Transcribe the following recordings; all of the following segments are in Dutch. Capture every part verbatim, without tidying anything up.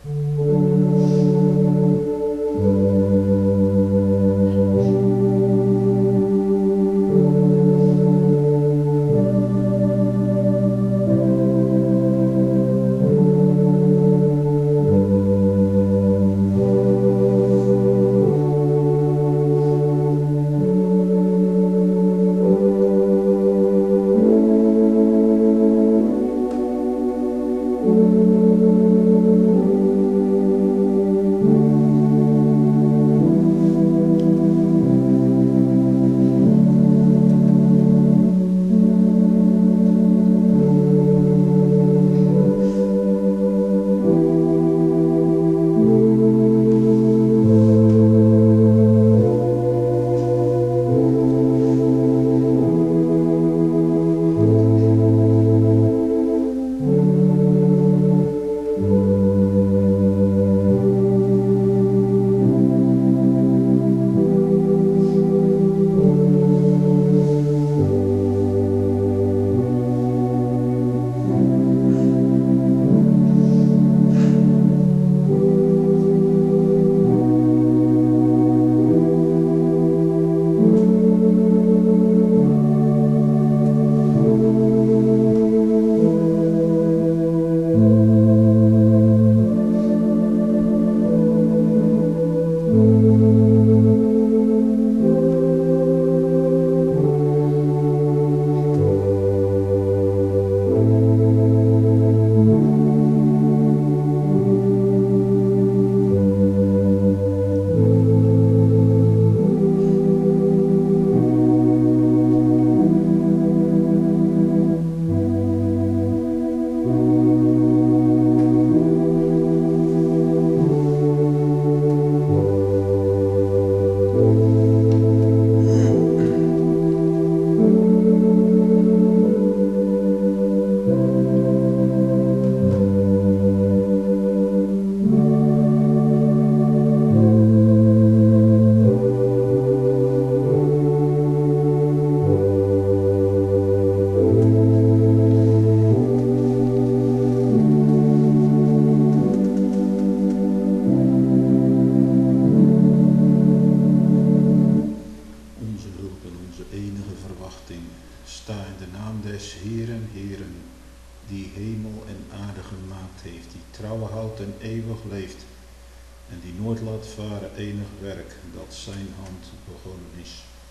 Zijn hand begonnen is.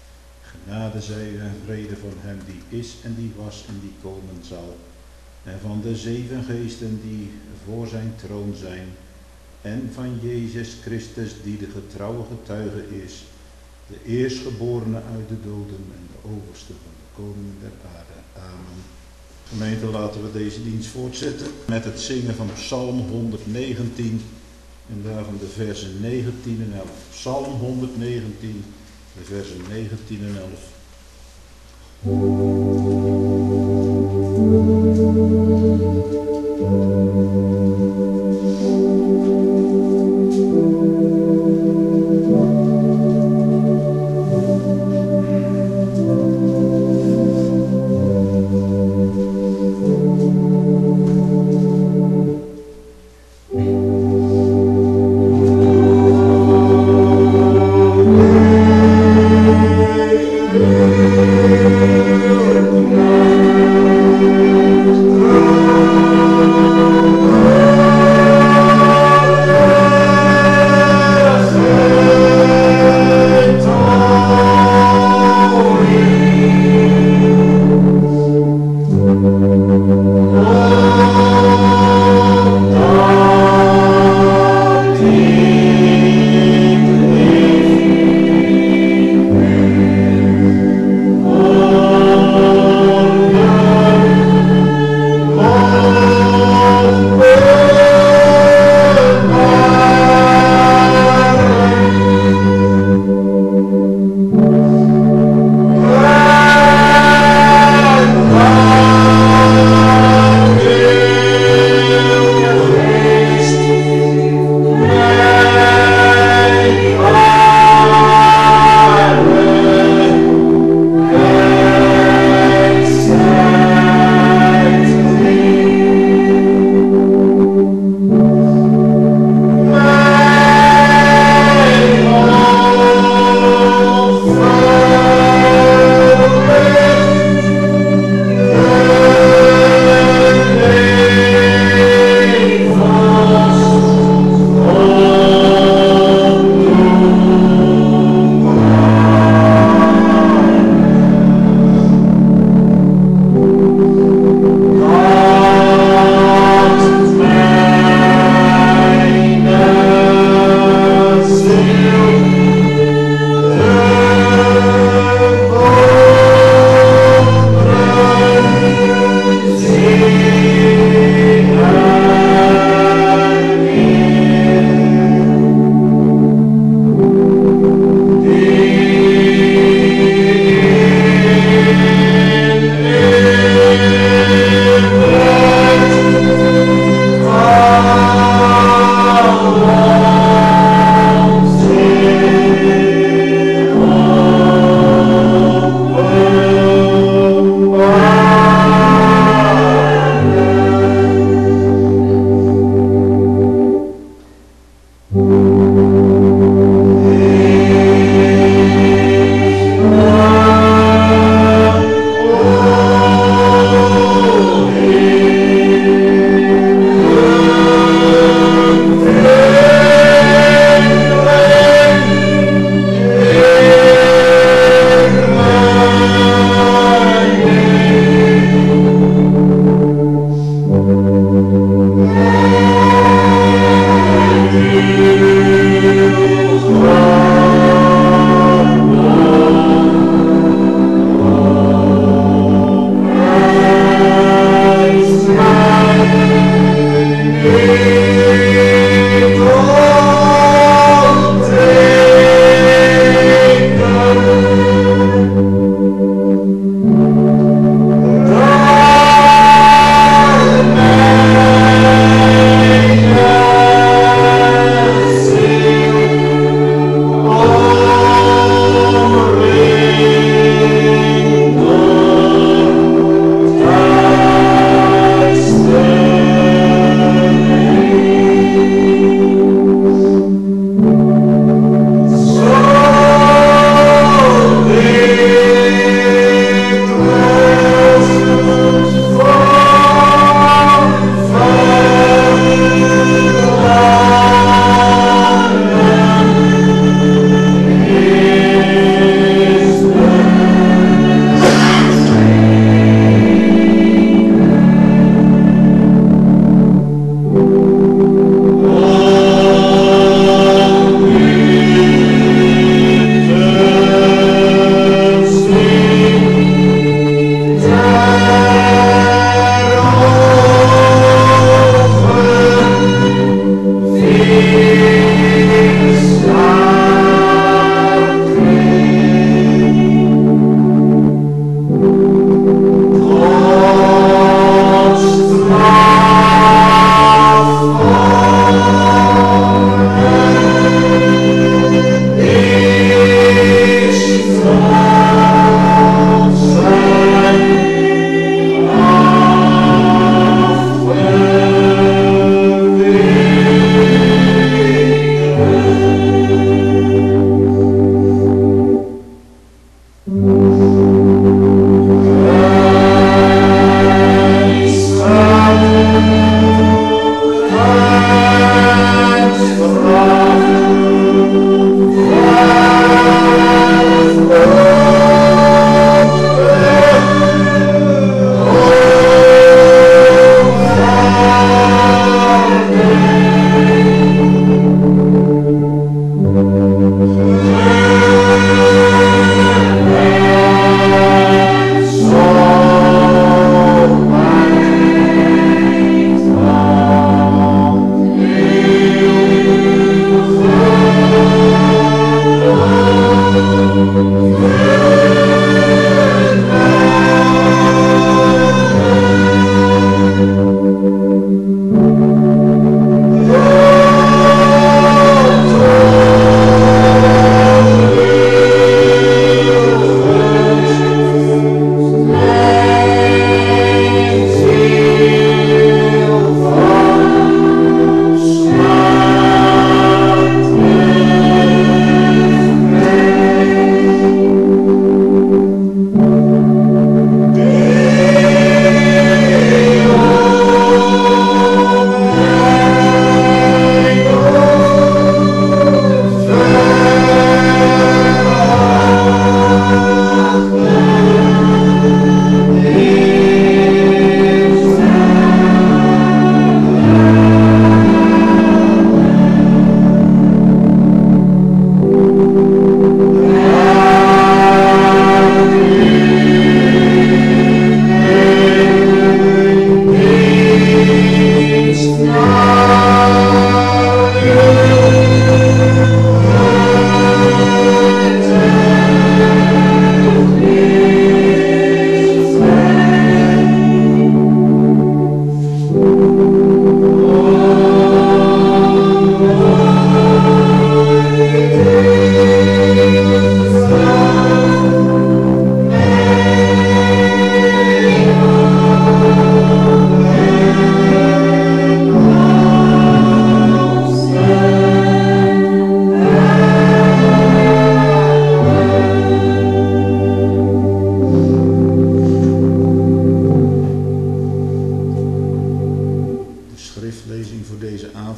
Genade zij en vrede van hem die is en die was en die komen zal. En van de zeven geesten die voor zijn troon zijn. En van Jezus Christus die de getrouwe getuige is. De eerstgeborene uit de doden en de overste van de koningen der aarde. Amen. Gemeente, laten we deze dienst voortzetten met het zingen van Psalm honderdnegentien. En daarvan de versen negentien en elf. Psalm honderdnegentien, de versen negentien en elf. Thank you. Amen.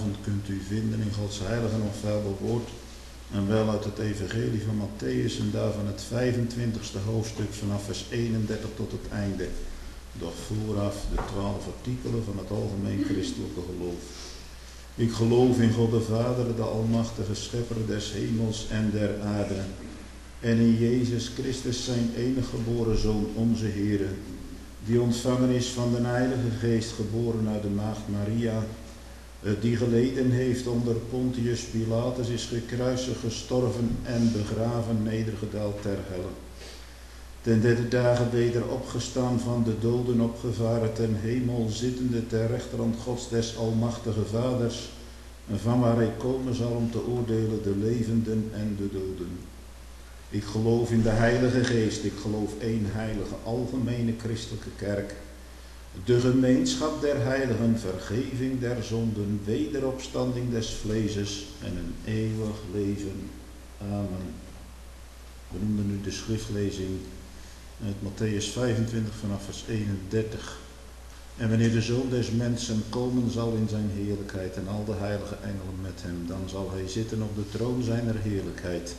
vanavond kunt u vinden in Gods heilige en onfeilbaar woord. En wel uit het evangelie van Matthäus en daarvan het vijfentwintigste hoofdstuk vanaf vers eenendertig tot het einde. Doch vooraf de twaalf artikelen van het algemeen christelijke geloof. Ik geloof in God de Vader, de almachtige schepper des hemels en der aarde. En in Jezus Christus zijn enige geboren Zoon, onze Heere, die ontvangen is van de Heilige Geest, geboren uit de maagd Maria, die geleden heeft onder Pontius Pilatus, is gekruisigd, gestorven en begraven, nedergedaald ter helle. Ten derde dagen weder opgestaan van de doden, opgevaren ten hemel, zittende ter rechterhand Gods des almachtige Vaders, van waar hij komen zal om te oordelen de levenden en de doden. Ik geloof in de Heilige Geest, ik geloof één heilige, algemene christelijke kerk, de gemeenschap der heiligen, vergeving der zonden, wederopstanding des vleeses en een eeuwig leven. Amen. We noemden nu de schriftlezing uit Matthäus vijfentwintig vanaf vers eenendertig. En wanneer de Zoon des Mensen komen zal in zijn heerlijkheid en al de heilige engelen met hem, dan zal hij zitten op de troon zijner heerlijkheid.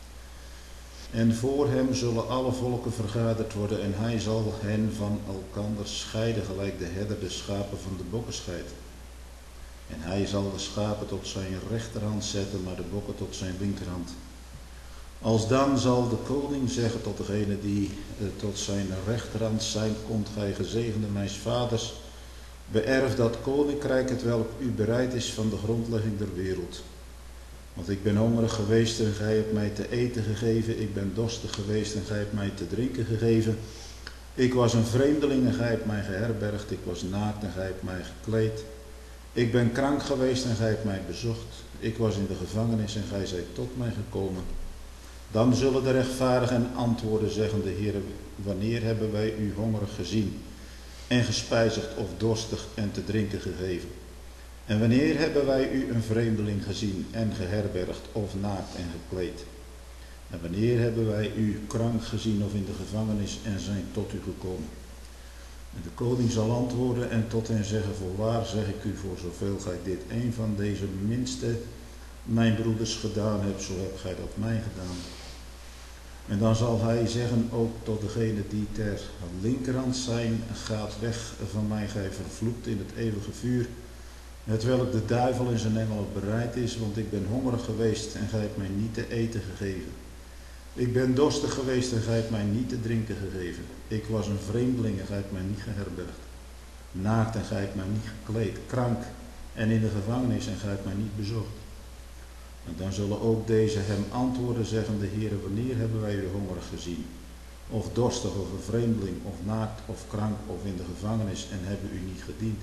En voor hem zullen alle volken vergaderd worden en hij zal hen van elkander scheiden, gelijk de herder de schapen van de bokken scheidt. En hij zal de schapen tot zijn rechterhand zetten, maar de bokken tot zijn linkerhand. Alsdan zal de koning zeggen tot degene die eh, tot zijn rechterhand zijn, komt gij gezegende mijns vaders, beërf dat koninkrijk het welk u bereid is van de grondlegging der wereld. Want ik ben hongerig geweest en gij hebt mij te eten gegeven, ik ben dorstig geweest en gij hebt mij te drinken gegeven. Ik was een vreemdeling en gij hebt mij geherbergd, ik was naakt en gij hebt mij gekleed. Ik ben krank geweest en gij hebt mij bezocht, ik was in de gevangenis en gij zijt tot mij gekomen. Dan zullen de rechtvaardigen antwoorden, zeggende, Heere, wanneer hebben wij u hongerig gezien en gespijzigd of dorstig en te drinken gegeven? En wanneer hebben wij u een vreemdeling gezien en geherbergd of naakt en gekleed? En wanneer hebben wij u krank gezien of in de gevangenis en zijn tot u gekomen? En de koning zal antwoorden en tot hen zeggen, voorwaar zeg ik u, voor zoveel gij dit een van deze minste mijn broeders gedaan hebt, zo hebt gij dat mij gedaan. En dan zal hij zeggen ook tot degene die ter linkerhand zijn, gaat weg van mij, gij vervloekt in het eeuwige vuur, het welk de duivel en zijn engelen bereid is, want ik ben hongerig geweest en gij hebt mij niet te eten gegeven. Ik ben dorstig geweest en gij hebt mij niet te drinken gegeven. Ik was een vreemdeling en gij hebt mij niet geherbergd. Naakt en gij hebt mij niet gekleed. Krank en in de gevangenis en gij hebt mij niet bezocht. En dan zullen ook deze hem antwoorden, zeggende, Heere, wanneer hebben wij u hongerig gezien? Of dorstig of een vreemdeling, of naakt of krank of in de gevangenis en hebben u niet gediend?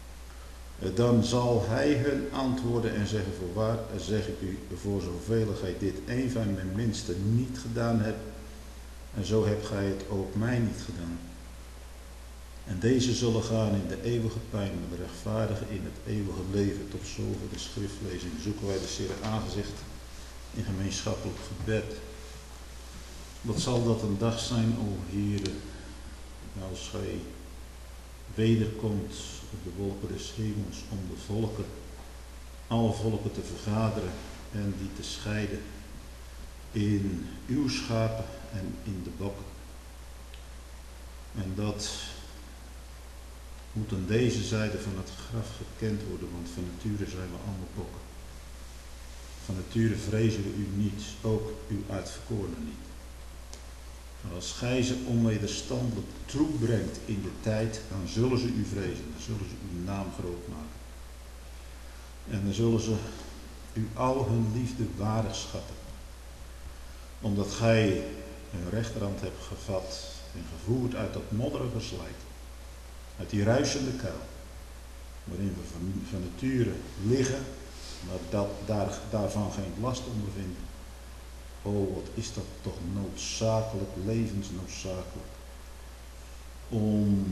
Dan zal hij hun antwoorden en zeggen, voorwaar zeg ik u, voor zoveel gij dit een van mijn minste niet gedaan hebt, en zo hebt gij het ook mij niet gedaan. En deze zullen gaan in de eeuwige pijn, maar de rechtvaardigen in het eeuwige leven. Tot zover de schriftlezing. Zoeken wij de Heer aangezicht in gemeenschappelijk gebed. Wat zal dat een dag zijn, o Heere, als gij wederkomt op de wolken des hemels om de volken, alle volken te vergaderen en die te scheiden in uw schapen en in de bokken. En dat moet aan deze zijde van het graf gekend worden, want van nature zijn we allemaal bokken. Van nature vrezen we u niet, ook uw uitverkorenen niet. Maar als gij ze onwederstandelijk troep brengt in de tijd, dan zullen ze u vrezen, dan zullen ze uw naam groot maken. En dan zullen ze u al hun liefde waardig schatten. Omdat gij hun rechterhand hebt gevat en gevoerd uit dat modderige slijk. Uit die ruisende kuil, waarin we van, van nature liggen, maar dat, daar, daarvan geen last ondervinden. Oh, wat is dat toch noodzakelijk, levensnoodzakelijk, om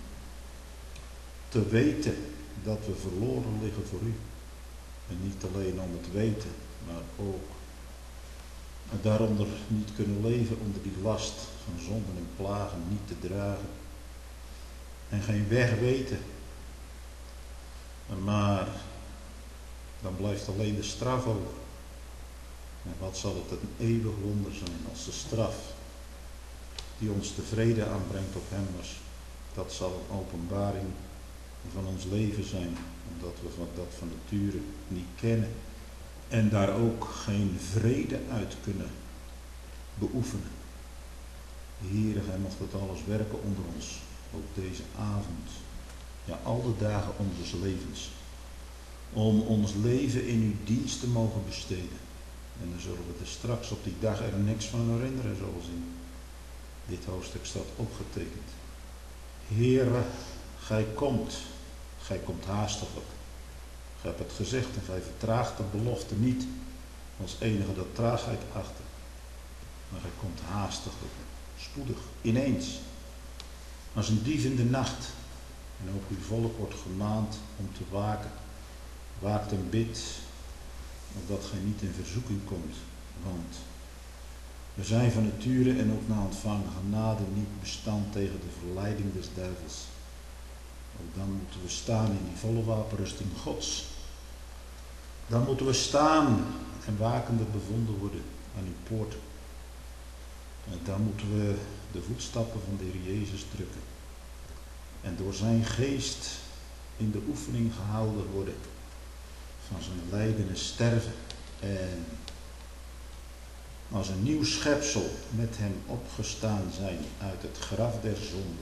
te weten dat we verloren liggen voor u. En niet alleen om het weten, maar ook daaronder niet kunnen leven, onder die last van zonden en plagen niet te dragen. En geen weg weten, maar Dan blijft alleen de straf over. En wat zal het een eeuwig wonder zijn als de straf die ons de vrede aanbrengt op hem was. Dat zal een openbaring van ons leven zijn, omdat we van dat van nature niet kennen. En daar ook geen vrede uit kunnen beoefenen. Heere, Gij mocht het alles werken onder ons, ook deze avond. Ja, al de dagen onze levens. Om ons leven in uw dienst te mogen besteden. En dan zullen we er straks op die dag er niks van herinneren, zoals in dit hoofdstuk staat opgetekend. Heere, Gij komt. Gij komt haastiglijk. Gij hebt het gezegd en Gij vertraagt de belofte niet. Als enige dat traagheid achter. Maar Gij komt haastiglijk, spoedig, ineens. Als een dief in de nacht. En ook uw volk wordt gemaand om te waken. Waakt en bid, opdat gij niet in verzoeking komt. Want we zijn van nature en ook na ontvangen genade niet bestand tegen de verleiding des duivels. Ook dan moeten we staan in die volle wapenrusting Gods. Dan moeten we staan en wakende bevonden worden aan uw poort. En dan moeten we de voetstappen van de Heer Jezus drukken. En door zijn geest in de oefening gehouden worden van zijn lijden en sterven. En als een nieuw schepsel met hem opgestaan zijn uit het graf der zonde.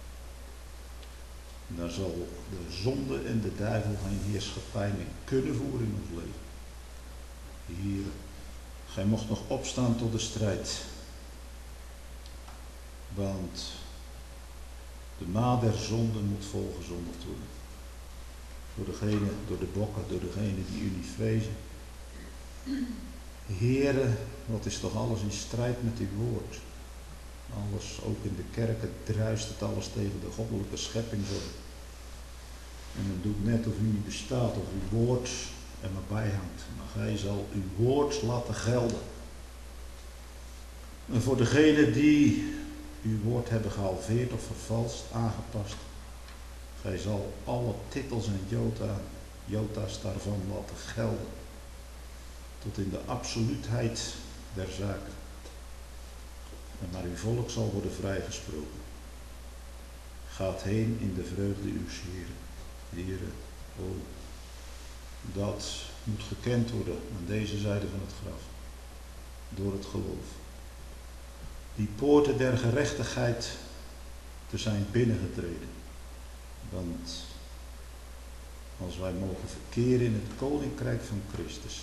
Dan zal de zonde en de duivel geen heerschappij meer kunnen voeren in ons leven. Heer, Gij mocht nog opstaan tot de strijd. Want de maat der zonde moet volgezonderd worden. Door degene, door de bokken, door degene die u niet vrezen. Heere, wat is toch alles in strijd met uw woord. Alles, ook in de kerken, druist het alles tegen de goddelijke schepping zo. En men doet net of u niet bestaat, of uw woord er maar bij hangt. Maar gij zal uw woord laten gelden. En voor degenen die uw woord hebben gehalveerd of vervalst, aangepast. Gij zal alle titels en jota, jota's daarvan laten gelden. Tot in de absoluutheid der zaken. En naar uw volk zal worden vrijgesproken. Gaat heen in de vreugde uws Heeren. Heere, oh, dat moet gekend worden aan deze zijde van het graf. Door het geloof. Die poorten der gerechtigheid te zijn binnengetreden. Want als wij mogen verkeren in het koninkrijk van Christus.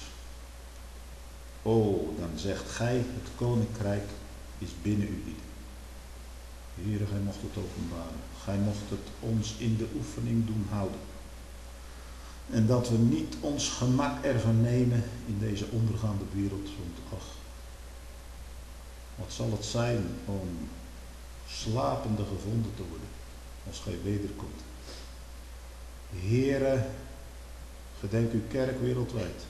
O, dan zegt gij, het koninkrijk is binnen u lieden. Heere, gij mocht het openbaren. Gij mocht het ons in de oefening doen houden. En dat we niet ons gemak ervan nemen in deze ondergaande wereld. Want ach, wat zal het zijn om slapende gevonden te worden als gij wederkomt. Heere, gedenk uw kerk wereldwijd.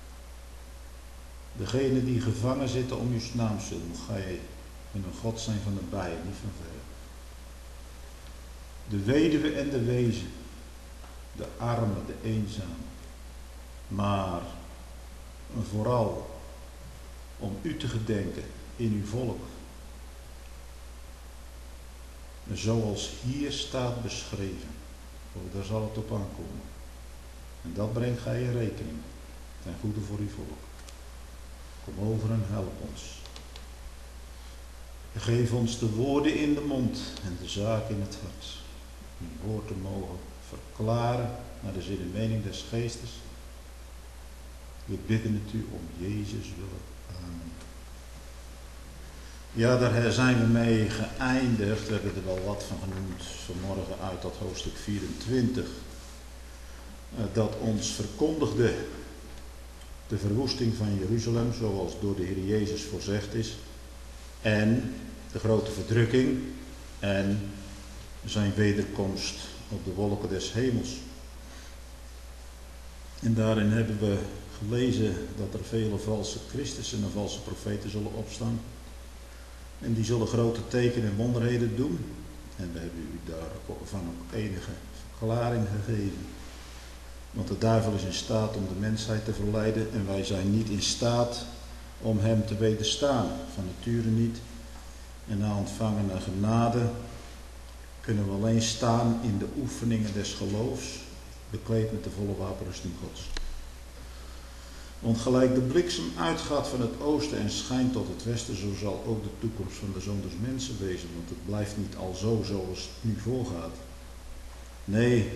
Degenen die gevangen zitten om uw naam zullen, moet gij in een God zijn van nabij, niet van verre. De weduwe en de wezen, de arme, de eenzame, maar vooral om u te gedenken in uw volk. Zoals hier staat beschreven. Oh, daar zal het op aankomen. En dat brengt gij in rekening ten goede voor uw volk. Kom over en help ons. Geef ons de woorden in de mond en de zaak in het hart. Uw woord te mogen verklaren naar de zin en mening des geestes. We bidden het u om Jezus willen. Amen. Ja, daar zijn we mee geëindigd. We hebben er wel wat van genoemd vanmorgen uit dat hoofdstuk vierentwintig. Dat ons verkondigde de verwoesting van Jeruzalem, zoals door de Heer Jezus voorzegd is. En de grote verdrukking en zijn wederkomst op de wolken des hemels. En daarin hebben we gelezen dat er vele valse Christussen en valse profeten zullen opstaan. En die zullen grote tekenen en wonderheden doen. En we hebben u daarvan ook enige verklaring gegeven. Want de duivel is in staat om de mensheid te verleiden en wij zijn niet in staat om hem te wederstaan. Van nature niet. En na ontvangene genade kunnen we alleen staan in de oefeningen des geloofs, bekleed met de volle wapenrusting Gods. Want gelijk de bliksem uitgaat van het oosten en schijnt tot het westen, zo zal ook de toekomst van de Zoon des Mensen wezen. Want het blijft niet al zo zoals het nu voorgaat. Nee,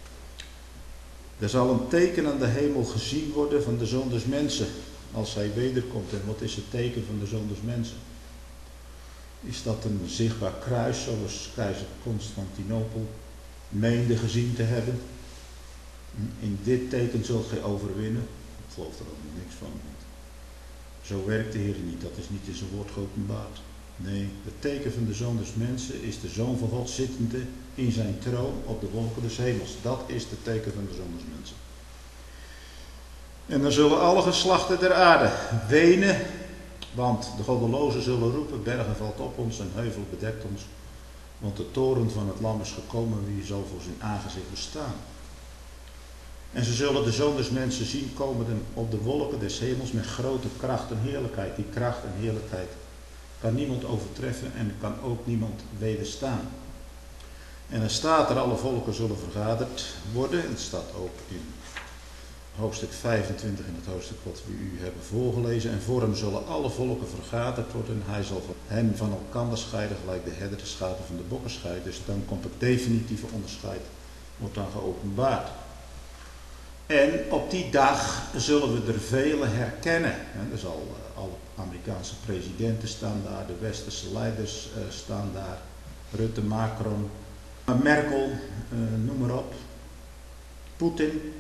er zal een teken aan de hemel gezien worden van de Zoon des Mensen als hij wederkomt. En wat is het teken van de Zoon des Mensen? Is dat een zichtbaar kruis, zoals keizer Constantinopel meende gezien te hebben? In dit teken zult gij overwinnen. Ik geloof er ook niks van. Zo werkt de Heer niet. Dat is niet in zijn woord geopenbaard. Nee, het teken van de Zoon des Mensen is de Zoon van God zittende in zijn troon op de wolken des hemels. Dat is het teken van de Zoon des Mensen. En dan zullen alle geslachten der aarde wenen, want de goddelozen zullen roepen, bergen valt op ons en heuvel bedekt ons. Want de toren van het lam is gekomen, wie zal voor zijn aangezicht bestaan. En ze zullen de Zoon des Mensen zien komen op de wolken des hemels met grote kracht en heerlijkheid. Die kracht en heerlijkheid kan niemand overtreffen en kan ook niemand wederstaan. En er staat er, alle volken zullen vergaderd worden. Het staat ook in hoofdstuk vijfentwintig in het hoofdstuk wat we u hebben voorgelezen. En voor hem zullen alle volken vergaderd worden. Hij zal hen van elkander scheiden, gelijk de herder de schapen van de bokken scheidt. Dus dan komt het definitieve onderscheid, wordt dan geopenbaard. En op die dag zullen we er velen herkennen. Er zal alle Amerikaanse presidenten staan daar, de westerse leiders staan daar, Rutte, Macron, Merkel, noem maar op, Poetin.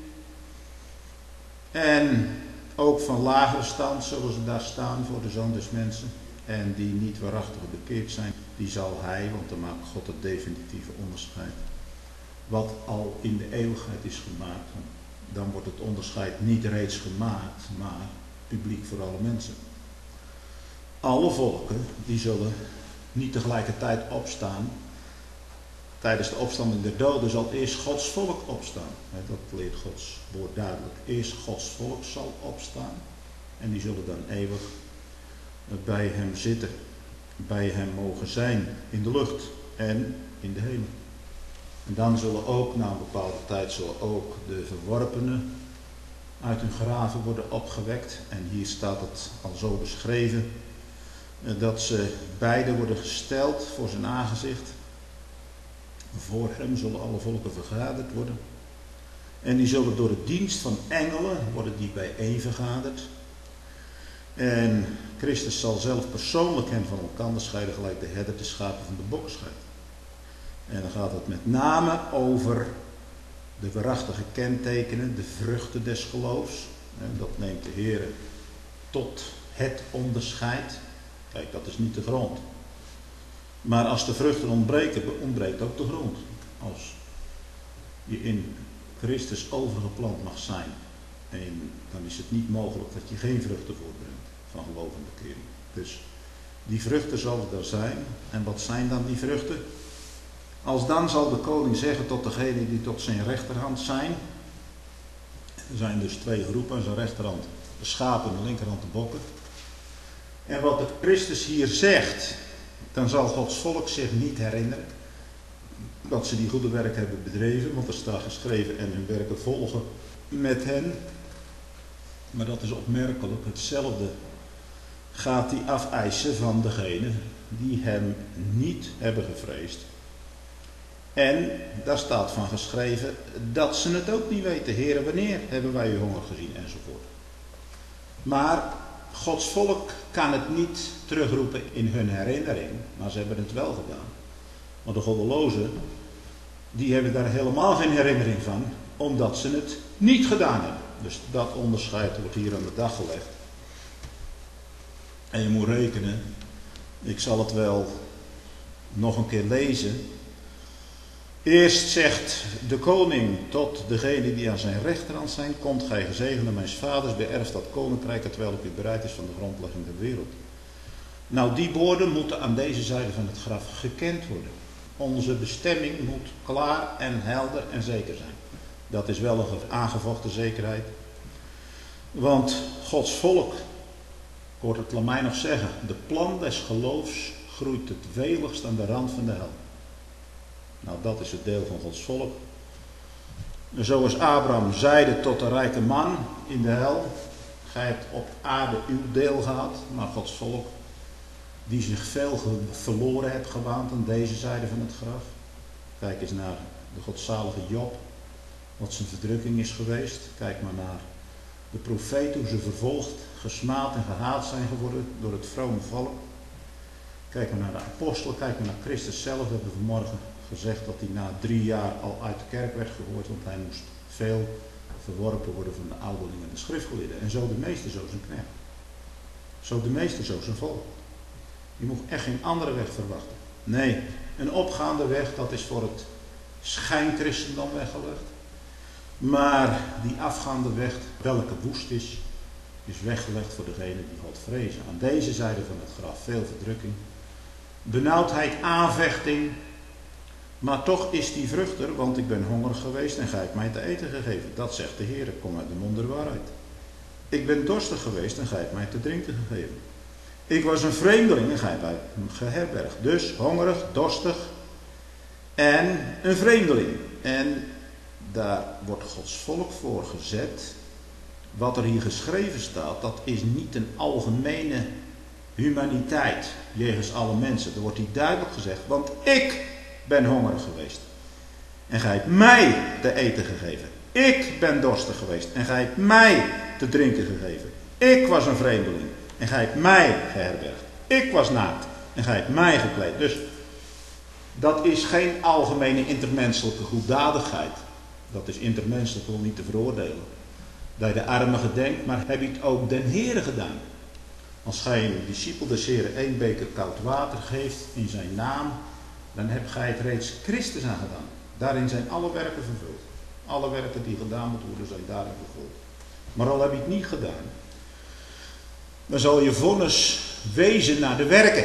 En ook van lagere stand zullen ze daar staan voor de Zoon des Mensen. En die niet waarachtig bekeerd zijn, die zal hij, want dan maakt God het definitieve onderscheid. Wat al in de eeuwigheid is gemaakt. Dan wordt het onderscheid niet reeds gemaakt, maar publiek voor alle mensen. Alle volken, die zullen niet tegelijkertijd opstaan. Tijdens de opstanding der doden zal eerst Gods volk opstaan. Dat leert Gods woord duidelijk. Eerst Gods volk zal opstaan. En die zullen dan eeuwig bij hem zitten. Bij hem mogen zijn in de lucht en in de hemel. En dan zullen ook, na een bepaalde tijd, zullen ook de verworpenen uit hun graven worden opgewekt. En hier staat het al zo beschreven, dat ze beide worden gesteld voor zijn aangezicht. Voor hem zullen alle volken vergaderd worden. En die zullen door de dienst van engelen worden die bijeen vergaderd. En Christus zal zelf persoonlijk hen van elkaar scheiden, gelijk de herder de schapen van de bokken scheidt. En dan gaat het met name over de waarachtige kentekenen, de vruchten des geloofs. En dat neemt de Heer tot het onderscheid. Kijk, dat is niet de grond. Maar als de vruchten ontbreken, ontbreekt ook de grond. Als je in Christus overgeplant mag zijn, en dan is het niet mogelijk dat je geen vruchten voortbrengt van geloof en bekering. Dus die vruchten zullen er zijn. En wat zijn dan die vruchten? Als dan zal de koning zeggen tot degenen die tot zijn rechterhand zijn. Er zijn dus twee groepen aan zijn rechterhand. De schapen en de linkerhand de bokken. En wat de Christus hier zegt, dan zal Gods volk zich niet herinneren dat ze die goede werk hebben bedreven. Want er staat geschreven en hun werken volgen met hen. Maar dat is opmerkelijk. Hetzelfde gaat hij afeisen van degenen die hem niet hebben gevreesd. En daar staat van geschreven dat ze het ook niet weten. Heere, wanneer hebben wij uw honger gezien enzovoort. Maar Gods volk kan het niet terugroepen in hun herinnering. Maar ze hebben het wel gedaan. Want de goddelozen, die hebben daar helemaal geen herinnering van. Omdat ze het niet gedaan hebben. Dus dat onderscheid wordt hier aan de dag gelegd. En je moet rekenen. Ik zal het wel nog een keer lezen. Eerst zegt de koning tot degene die aan zijn rechterhand zijn: komt gij gezegende mijns vaders, beërft dat koninkrijk terwijl ik u bereid is van de grondlegging der wereld. Nou, die woorden moeten aan deze zijde van het graf gekend worden. Onze bestemming moet klaar en helder en zeker zijn. Dat is wel een aangevochten zekerheid. Want Gods volk, ik hoor het Lamijn nog zeggen, de plan des geloofs groeit het weligst aan de rand van de hel. Nou, dat is het deel van Gods volk. Zoals Abraham zeide tot de rijke man in de hel, gij hebt op aarde uw deel gehad, maar Gods volk, die zich veel verloren hebt gewaand aan deze zijde van het graf. Kijk eens naar de godzalige Job, wat zijn verdrukking is geweest. Kijk maar naar de profeten, hoe ze vervolgd, gesmaad en gehaat zijn geworden door het vrome volk. Kijk maar naar de apostelen, kijk maar naar Christus zelf. We hebben vanmorgen gezegd dat hij na drie jaar al uit de kerk werd gegooid, want hij moest veel verworpen worden van de ouderlingen en de schriftgeleerden. En zo de meester, zo zijn knecht. Zo de meester, zo zijn volk. Je moet echt geen andere weg verwachten. Nee, een opgaande weg, dat is voor het schijnchristendom weggelegd. Maar die afgaande weg, welke woest is, is weggelegd voor degenen die God vrezen. Aan deze zijde van het graf veel verdrukking, benauwdheid, aanvechting. Maar toch is die vruchter, want ik ben hongerig geweest en gij hebt mij te eten gegeven. Dat zegt de Heer, ik kom uit de mond der waarheid. Ik ben dorstig geweest en gij hebt mij te drinken gegeven. Ik was een vreemdeling en gij hebt mij geherbergd. Dus hongerig, dorstig en een vreemdeling. En daar wordt Gods volk voor gezet. Wat er hier geschreven staat, dat is niet een algemene humaniteit jegens alle mensen. Er wordt hier duidelijk gezegd, want ik ben hongerig geweest. En gij hebt mij te eten gegeven. Ik ben dorstig geweest en gij hebt mij te drinken gegeven. Ik was een vreemdeling en gij hebt mij geherbergd. Ik was naakt en gij hebt mij gekleed. Dus dat is geen algemene intermenselijke goeddadigheid. Dat is intermenselijk wel niet te veroordelen. Dat je de armen gedenkt, maar heb je het ook den Heere gedaan. Als gij een discipel des Heeren één beker koud water geeft in zijn naam, dan hebt gij het reeds Christus aangedaan. Daarin zijn alle werken vervuld. Alle werken die gedaan moeten worden zijn daarin vervuld. Maar al heb je het niet gedaan, dan zal je vonnis wezen naar de werken.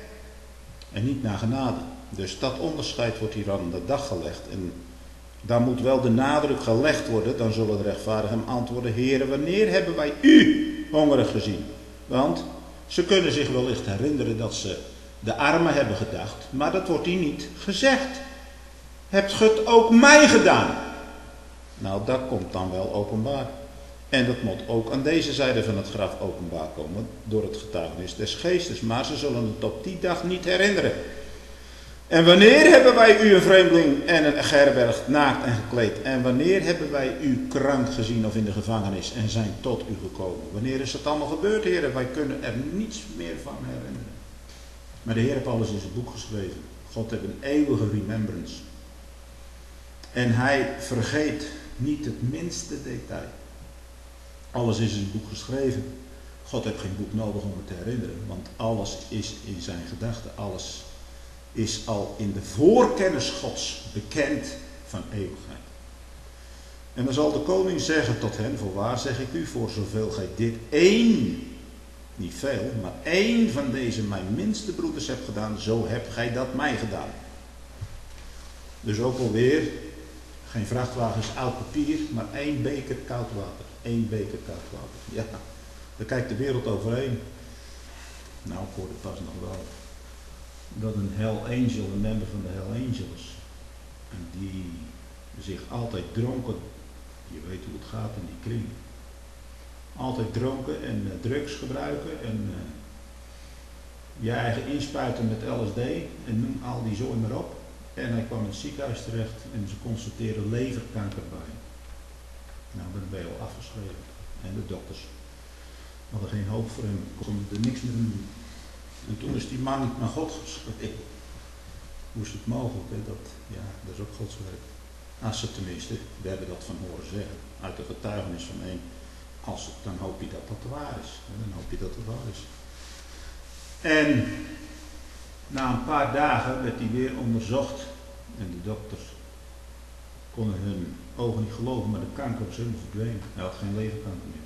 En niet naar genade. Dus dat onderscheid wordt hier aan de dag gelegd. En daar moet wel de nadruk gelegd worden. Dan zullen de rechtvaardigen hem antwoorden: Heere, wanneer hebben wij u hongerig gezien? Want ze kunnen zich wellicht herinneren dat ze de armen hebben gedacht. Maar dat wordt hier niet gezegd. Hebt ge het ook mij gedaan? Nou, dat komt dan wel openbaar. En dat moet ook aan deze zijde van het graf openbaar komen door het getuigenis des geestes. Maar ze zullen het op die dag niet herinneren. En wanneer hebben wij u een vreemdeling en een geherbergd, naakt en gekleed? En wanneer hebben wij u krank gezien of in de gevangenis en zijn tot u gekomen? Wanneer is dat allemaal gebeurd, heren? Wij kunnen er niets meer van herinneren. Maar de Heer heeft alles in zijn boek geschreven. God heeft een eeuwige remembrance. En hij vergeet niet het minste detail. Alles is in zijn boek geschreven. God heeft geen boek nodig om het te herinneren. Want alles is in zijn gedachten. Alles is al in de voorkennis Gods bekend van eeuwigheid. En dan zal de koning zeggen tot hen: voorwaar zeg ik u, voor zoveel gij dit één, niet veel, maar één van deze mijn minste broeders hebt gedaan, zo hebt gij dat mij gedaan. Dus ook alweer geen vrachtwagens oud papier, maar één beker koud water. Eén beker koud water. Ja, daar kijkt de wereld overheen. Nou, ik hoorde pas nog wel dat een Hell Angel, een member van de Hell Angels, en die zich altijd dronken, je weet hoe het gaat in die kring, altijd dronken en uh, drugs gebruiken en uh, je eigen inspuiten met L S D en noem al die zooi maar op. En hij kwam in het ziekenhuis terecht en ze constateerden leverkanker bij hem. Nou, dan ben je al afgeschreven. En de dokters hadden geen hoop voor hem, konden er niks meer doen. En toen is die man naar God geschreven. Hoe is het mogelijk? Hè? Dat, ja, dat is ook Gods werk. Als ze tenminste, we hebben dat van horen zeggen, uit de getuigenis van één. Als het, dan hoop je dat dat waar is. Dan hoop je dat het waar is. En na een paar dagen werd hij weer onderzocht. En de dokters konden hun ogen niet geloven, maar de kanker was helemaal verdwenen. Hij had geen leverkanker meer.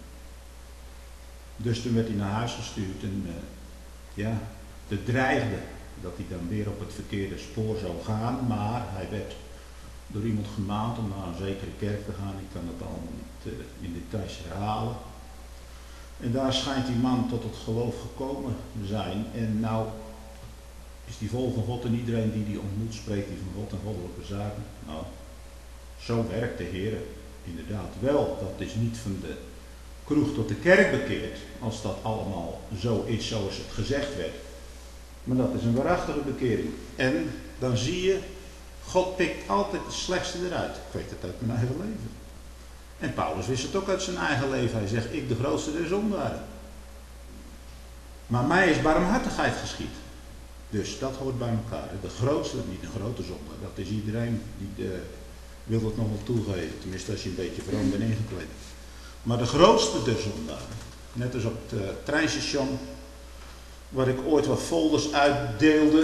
Dus toen werd hij naar huis gestuurd en uh, ja, het dreigde dat hij dan weer op het verkeerde spoor zou gaan, maar hij werd door iemand gemaand om naar een zekere kerk te gaan. Ik kan het allemaal niet uh, in details herhalen. En daar schijnt die man tot het geloof gekomen te zijn. En nou is die vol van God en iedereen die die ontmoet spreekt die van God en goddelijke zaken. Nou, zo werkt de Heer inderdaad wel. Dat is niet van de kroeg tot de kerk bekeerd, als dat allemaal zo is zoals het gezegd werd. Maar dat is een waarachtige bekering. En dan zie je, God pikt altijd het slechtste eruit. Ik weet het uit mijn eigen leven. En Paulus wist het ook uit zijn eigen leven. Hij zegt, ik de grootste der zondaren. Maar mij is barmhartigheid geschied. Dus dat hoort bij elkaar. De grootste, niet een grote zonde. Dat is iedereen die uh, wil het nog wel toegeven. Tenminste als je een beetje vroom bent ingekleed. Maar de grootste der zondaren. Net als op het uh, treinstation. Waar ik ooit wat folders uitdeelde.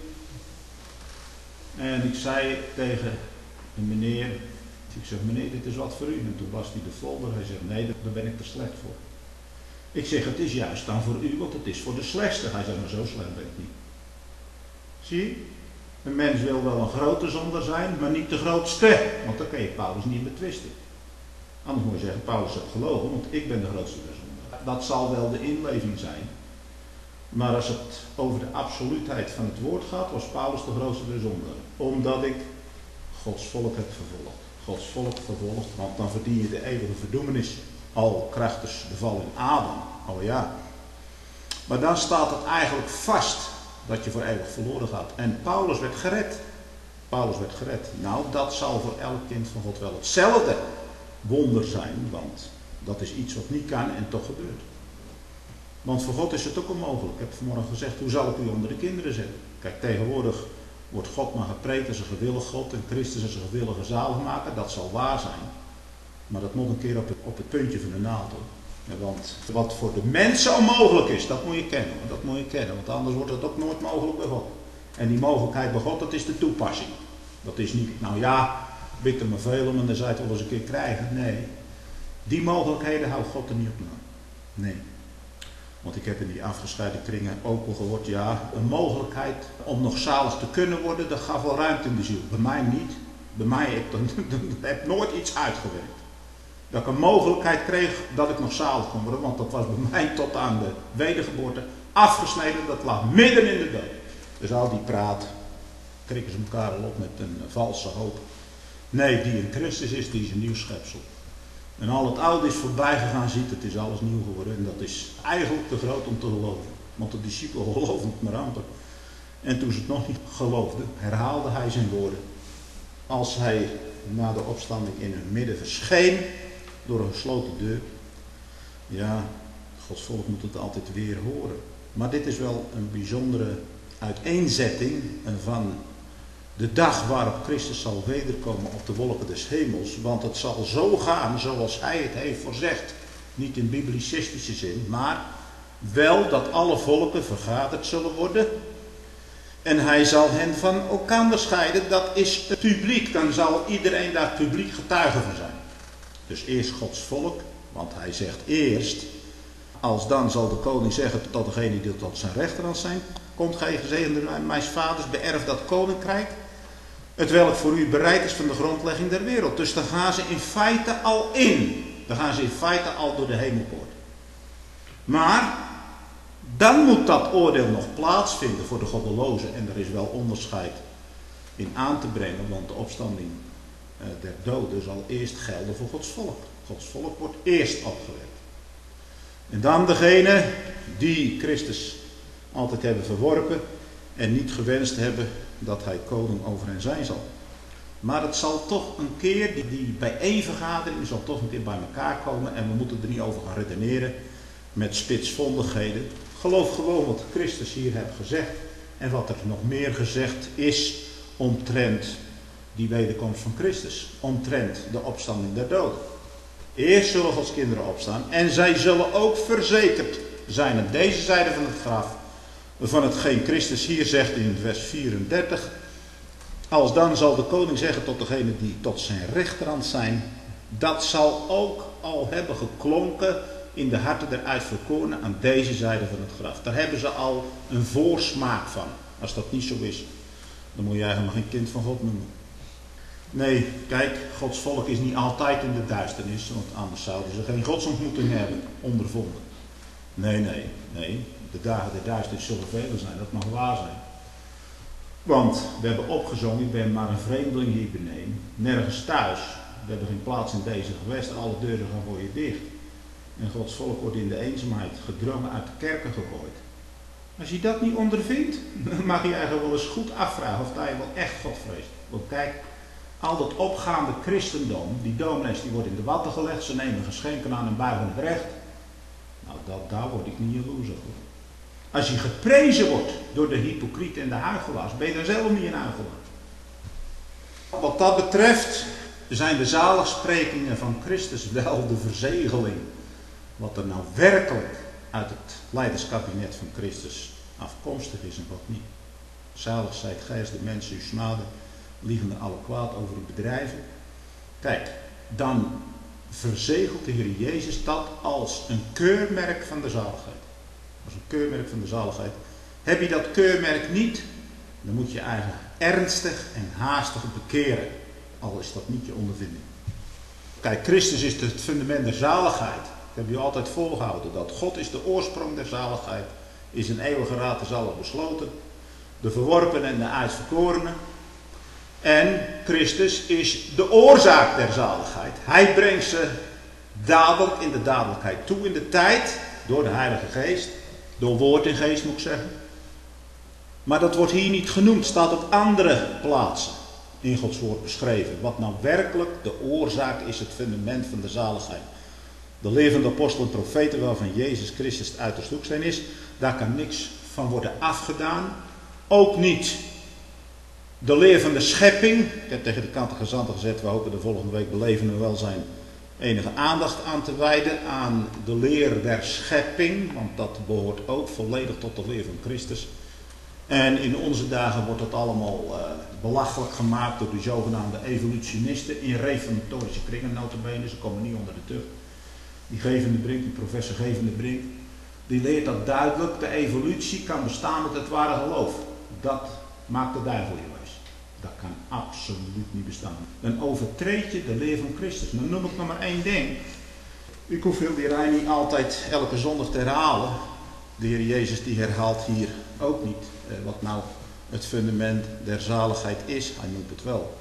En ik zei tegen een meneer. Ik zeg, meneer, dit is wat voor u. En toen las hij de folder. Hij zegt, nee, daar ben ik te slecht voor. Ik zeg, het is juist dan voor u, want het is voor de slechtste. Hij zegt, maar zo slecht ben ik niet. Zie je? Een mens wil wel een grote zondaar zijn, maar niet de grootste. Want dan kan je Paulus niet betwisten. Anders moet je zeggen, Paulus heeft gelogen, want ik ben de grootste der zondaar. Dat zal wel de inleving zijn. Maar als het over de absoluutheid van het woord gaat, was Paulus de grootste der zondaar. Omdat ik Gods volk heb vervolgd. Gods volk vervolgd, want dan verdien je de eeuwige verdoemenis. Al krachtens de val in Adam. Oh ja. Maar dan staat het eigenlijk vast dat je voor eeuwig verloren gaat. En Paulus werd gered. Paulus werd gered. Nou, dat zal voor elk kind van God wel hetzelfde wonder zijn. Want dat is iets wat niet kan en toch gebeurt. Want voor God is het ook onmogelijk. Ik heb vanmorgen gezegd, hoe zal ik u onder de kinderen zetten? Kijk, tegenwoordig wordt God maar gepreekt als een gewillig God en Christus als een gewillige zaligmaker. Dat zal waar zijn. Maar dat moet een keer op het, op het puntje van de naald. Ja, want wat voor de mensen onmogelijk is, dat moet je kennen. Dat moet je kennen, want anders wordt het ook nooit mogelijk bij God. En die mogelijkheid bij God, dat is de toepassing. Dat is niet, nou ja, bid er maar veel om en dan zou je het wel eens een keer krijgen. Nee, die mogelijkheden houdt God er niet op na. Nee. Want ik heb in die afgescheiden kringen ook al gehoord, ja, een mogelijkheid om nog zalig te kunnen worden, dat gaf wel ruimte in de ziel. Bij mij niet. Bij mij heb ik heb nooit iets uitgewerkt. Dat ik een mogelijkheid kreeg dat ik nog zalig kon worden, want dat was bij mij tot aan de wedergeboorte afgesneden, dat lag midden in de dood. Dus al die praat, krikken ze elkaar al op met een valse hoop. Nee, die in Christus is, die is een nieuw schepsel. En al het oude is voorbij gegaan, ziet het is alles nieuw geworden. En dat is eigenlijk te groot om te geloven. Want de discipelen geloofden het maar amper. En toen ze het nog niet geloofden, herhaalde hij zijn woorden. Als hij na de opstanding in hun midden verscheen, door een gesloten deur. Ja, Gods volk moet het altijd weer horen. Maar dit is wel een bijzondere uiteenzetting van de dag waarop Christus zal wederkomen op de wolken des hemels. Want het zal zo gaan zoals hij het heeft voorzegd. Niet in biblicistische zin, maar wel dat alle volken vergaderd zullen worden. En hij zal hen van elkaar scheiden. Dat is het publiek. Dan zal iedereen daar publiek getuige van zijn. Dus eerst Gods volk. Want hij zegt eerst. Als dan zal de koning zeggen tot degene die tot zijn rechterhand zijn. Komt gij gezegende mijns vaders, beërf dat koninkrijk. Het welk voor u bereid is van de grondlegging der wereld. Dus daar gaan ze in feite al in. Dan gaan ze in feite al door de hemelpoort. Maar dan moet dat oordeel nog plaatsvinden voor de goddelozen. En er is wel onderscheid in aan te brengen. Want de opstanding der doden zal eerst gelden voor Gods volk. Gods volk wordt eerst opgewekt. En dan degene die Christus altijd hebben verworpen. En niet gewenst hebben dat hij koning over hen zijn zal. Maar het zal toch een keer, die, die bijeenvergadering zal toch een keer bij elkaar komen. En we moeten er niet over gaan redeneren met spitsvondigheden. Geloof gewoon wat Christus hier heeft gezegd. En wat er nog meer gezegd is omtrent die wederkomst van Christus. Omtrent de opstanding der doden. Eerst zullen Gods kinderen opstaan. En zij zullen ook verzekerd zijn aan deze zijde van het graf. Van hetgeen Christus hier zegt in vers vierendertig. Als dan zal de koning zeggen tot degene die tot zijn rechterhand zijn. Dat zal ook al hebben geklonken in de harten der uitverkorenen aan deze zijde van het graf. Daar hebben ze al een voorsmaak van. Als dat niet zo is, dan moet je eigenlijk geen kind van God noemen. Nee, kijk, Gods volk is niet altijd in de duisternis, want anders zouden ze geen godsontmoeting hebben ondervonden. Nee, nee, nee. De dagen der duisternis zullen velen zijn, dat mag waar zijn. Want we hebben opgezongen, ik ben maar een vreemdeling hier beneden, nergens thuis. We hebben geen plaats in deze gewest, alle deuren gaan voor je dicht. En Gods volk wordt in de eenzaamheid gedrongen uit de kerken gegooid. Als je dat niet ondervindt, dan mag je je eigenlijk wel eens goed afvragen of dat je wel echt God vreest. Want kijk, al dat opgaande christendom, die dominees die worden in de watten gelegd, ze nemen geschenken aan en buigen het recht. Nou, dat, daar word ik niet jaloers op. Als je geprezen wordt door de hypocrieten en de huichelaars, ben je dan zelf niet een huichelaar. Wat dat betreft zijn de zaligsprekingen van Christus wel de verzegeling. Wat er nou werkelijk uit het leiderskabinet van Christus afkomstig is en wat niet. Zalig zijt gij als de mensen u smaden, liegende alle kwaad over uw bedrijven. Kijk, dan verzegelt de Heer Jezus dat als een keurmerk van de zaligheid. Als een keurmerk van de zaligheid. Heb je dat keurmerk niet, dan moet je eigenlijk ernstig en haastig bekeren. Al is dat niet je ondervinding. Kijk, Christus is het fundament der zaligheid. Ik heb u altijd volgehouden dat God is de oorsprong der zaligheid. Is een eeuwige raad is alles besloten. De verworpenen en de uitverkorenen. En Christus is de oorzaak der zaligheid. Hij brengt ze dadelijk in de dadelijkheid toe in de tijd. Door de Heilige Geest. Door woord en geest moet ik zeggen. Maar dat wordt hier niet genoemd. Staat op andere plaatsen in Gods woord beschreven. Wat nou werkelijk de oorzaak is, het fundament van de zaligheid. De leer van de apostelen en profeten waarvan Jezus Christus het uiterste hoeksteen is. Daar kan niks van worden afgedaan. Ook niet de leer van de schepping. Ik heb tegen de catechizanten gezet, we hopen de volgende week beleven en welzijn enige aandacht aan te wijden aan de leer der schepping. Want dat behoort ook volledig tot de leer van Christus. En in onze dagen wordt dat allemaal uh, belachelijk gemaakt door de zogenaamde evolutionisten in reformatorische kringen, nota bene, ze komen niet onder de tucht. Die Gevende Brink, die professor Gevende Brink, die leert dat duidelijk, de evolutie kan bestaan met het ware geloof. Dat maakt de duivel je wijs. Dat kan absoluut niet bestaan. Dan overtreed je de leer van Christus. Dan noem ik nog maar één ding. Ik hoef heel die rij niet altijd elke zondag te herhalen. De Heer Jezus die herhaalt hier ook niet eh, wat nou het fundament der zaligheid is. Hij noemt het wel.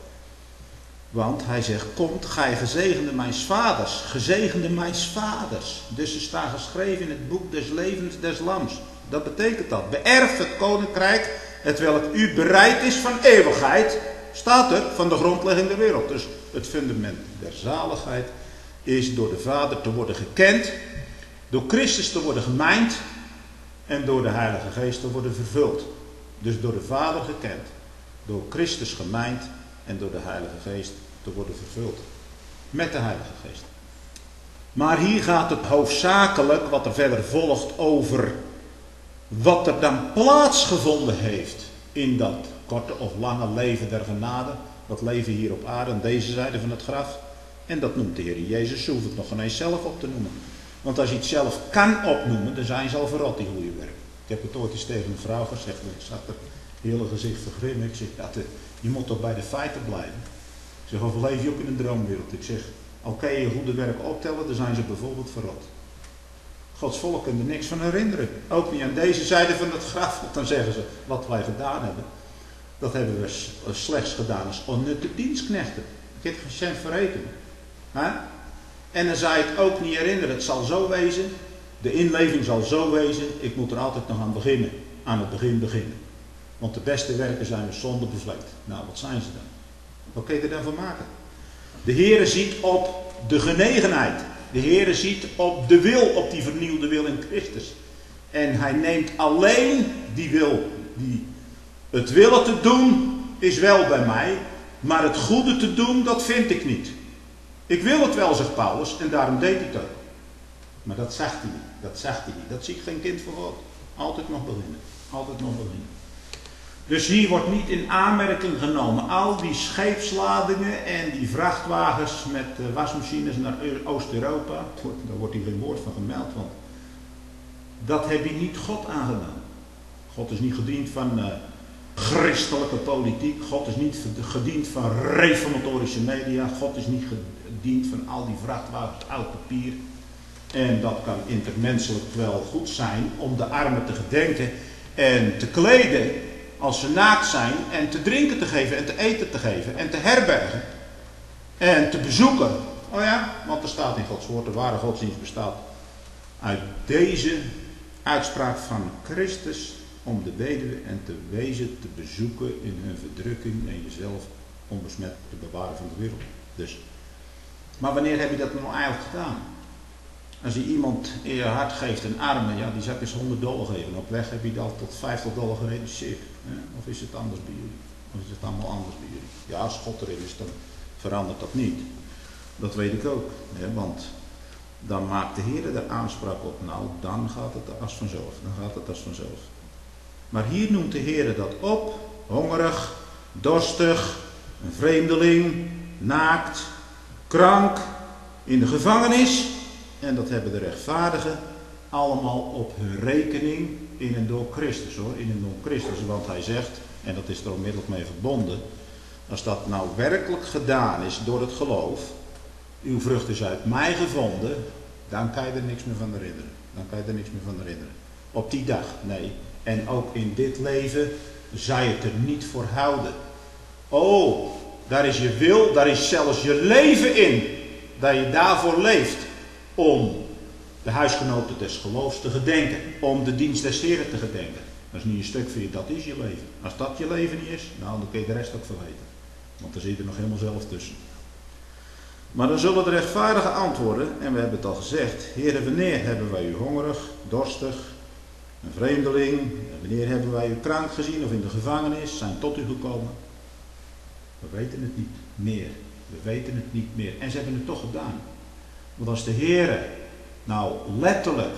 Want hij zegt, komt gij gezegende mijns vaders, gezegende mijns vaders. Dus er staat geschreven in het boek des levens des lams. Dat betekent dat. Beërf het koninkrijk, het welk u bereid is van eeuwigheid, staat er, van de grondlegging der wereld. Dus het fundament der zaligheid is door de Vader te worden gekend, door Christus te worden gemijnd en door de Heilige Geest te worden vervuld. Dus door de Vader gekend, door Christus gemijnd en door de Heilige Geest te worden vervuld. Met de Heilige Geest. Maar hier gaat het hoofdzakelijk, wat er verder volgt, over wat er dan plaatsgevonden heeft in dat korte of lange leven der genade. Dat leven hier op aarde, aan deze zijde van het graf. En dat noemt de Heer Jezus, ze hoeft het nog geen eens zelf op te noemen. Want als je het zelf kan opnoemen, dan zijn ze al verrot die goede werk. Ik heb het ooit eens tegen een vrouw gezegd, ik zag er hele gezicht vergrimmen. Ik zeg, ja, je moet toch bij de feiten blijven. Ik zeg, of leef je ook in een droomwereld? Ik zeg, al kan je je goede werken optellen, dan zijn ze bijvoorbeeld verrot. Gods volk kan er niks van herinneren. Ook niet aan deze zijde van het graf. Want dan zeggen ze, wat wij gedaan hebben, dat hebben we slechts gedaan als onnutte dienstknechten. Ik heb geen cent verrekenen. En dan zou je het ook niet herinneren. Het zal zo wezen, de inleving zal zo wezen, ik moet er altijd nog aan beginnen. Aan het begin beginnen. Want de beste werken zijn met zonde bevlekt. Nou, wat zijn ze dan? Wat kun je er dan van maken? De Heere ziet op de genegenheid. De Heere ziet op de wil, op die vernieuwde wil in Christus. En hij neemt alleen die wil. Die, het willen te doen is wel bij mij. Maar het goede te doen, dat vind ik niet. Ik wil het wel, zegt Paulus. En daarom deed hij het ook. Maar dat zegt hij niet. Dat zegt hij niet. Dat zie ik geen kind voor God. Altijd nog beginnen. Altijd nog beginnen. Dus hier wordt niet in aanmerking genomen al die scheepsladingen en die vrachtwagens met wasmachines naar Oost-Europa. Daar wordt hier geen woord van gemeld, want dat heb je niet God aangedaan. God is niet gediend van uh, christelijke politiek. God is niet gediend van reformatorische media. God is niet gediend van al die vrachtwagens, oud papier. En dat kan intermenselijk wel goed zijn om de armen te gedenken en te kleden als ze naakt zijn. En te drinken te geven en te eten te geven en te herbergen. En te bezoeken. Oh ja, want er staat in Gods woord, de ware godsdienst bestaat uit deze uitspraak van Christus om de weduwe en te wezen te bezoeken in hun verdrukking en jezelf onbesmet te bewaren van de wereld. Dus. Maar wanneer heb je dat nou eigenlijk gedaan? Als je iemand in je hart geeft, een arme, ja, die zou ik eens honderd dollar geven. Op weg heb je dat tot vijftig dollar gereduceerd. Hè? Of is het anders bij jullie? Of is het allemaal anders bij jullie? Ja, als God erin is, dan verandert dat niet. Dat weet ik ook. Hè? Want dan maakt de Heer er aanspraak op. Nou, dan gaat het als vanzelf. Dan gaat het als vanzelf. Maar hier noemt de Heer dat op. Hongerig, dorstig, een vreemdeling, naakt, krank, in de gevangenis. En dat hebben de rechtvaardigen allemaal op hun rekening in en door Christus hoor. In en door Christus. Want hij zegt, en dat is er onmiddellijk mee verbonden. Als dat nou werkelijk gedaan is door het geloof. Uw vrucht is uit mij gevonden. Dan kan je er niks meer van herinneren. Dan kan je er niks meer van herinneren. Op die dag, nee. En ook in dit leven zij het er niet voor houden. Oh, daar is je wil, daar is zelfs je leven in. Dat je daarvoor leeft. Om de huisgenoten des geloofs te gedenken. Om de dienst des Heren te gedenken. Dat is niet een stuk voor je, dat is je leven. Als dat je leven niet is, nou dan kun je de rest ook vergeten. Want dan zit er nog helemaal zelf tussen. Maar dan zullen de rechtvaardigen antwoorden, en we hebben het al gezegd. Heere, wanneer hebben wij u hongerig, dorstig, een vreemdeling? Wanneer hebben wij u krank gezien of in de gevangenis, zijn tot u gekomen? We weten het niet meer. We weten het niet meer. En ze hebben het toch gedaan. Want als de Heere nou letterlijk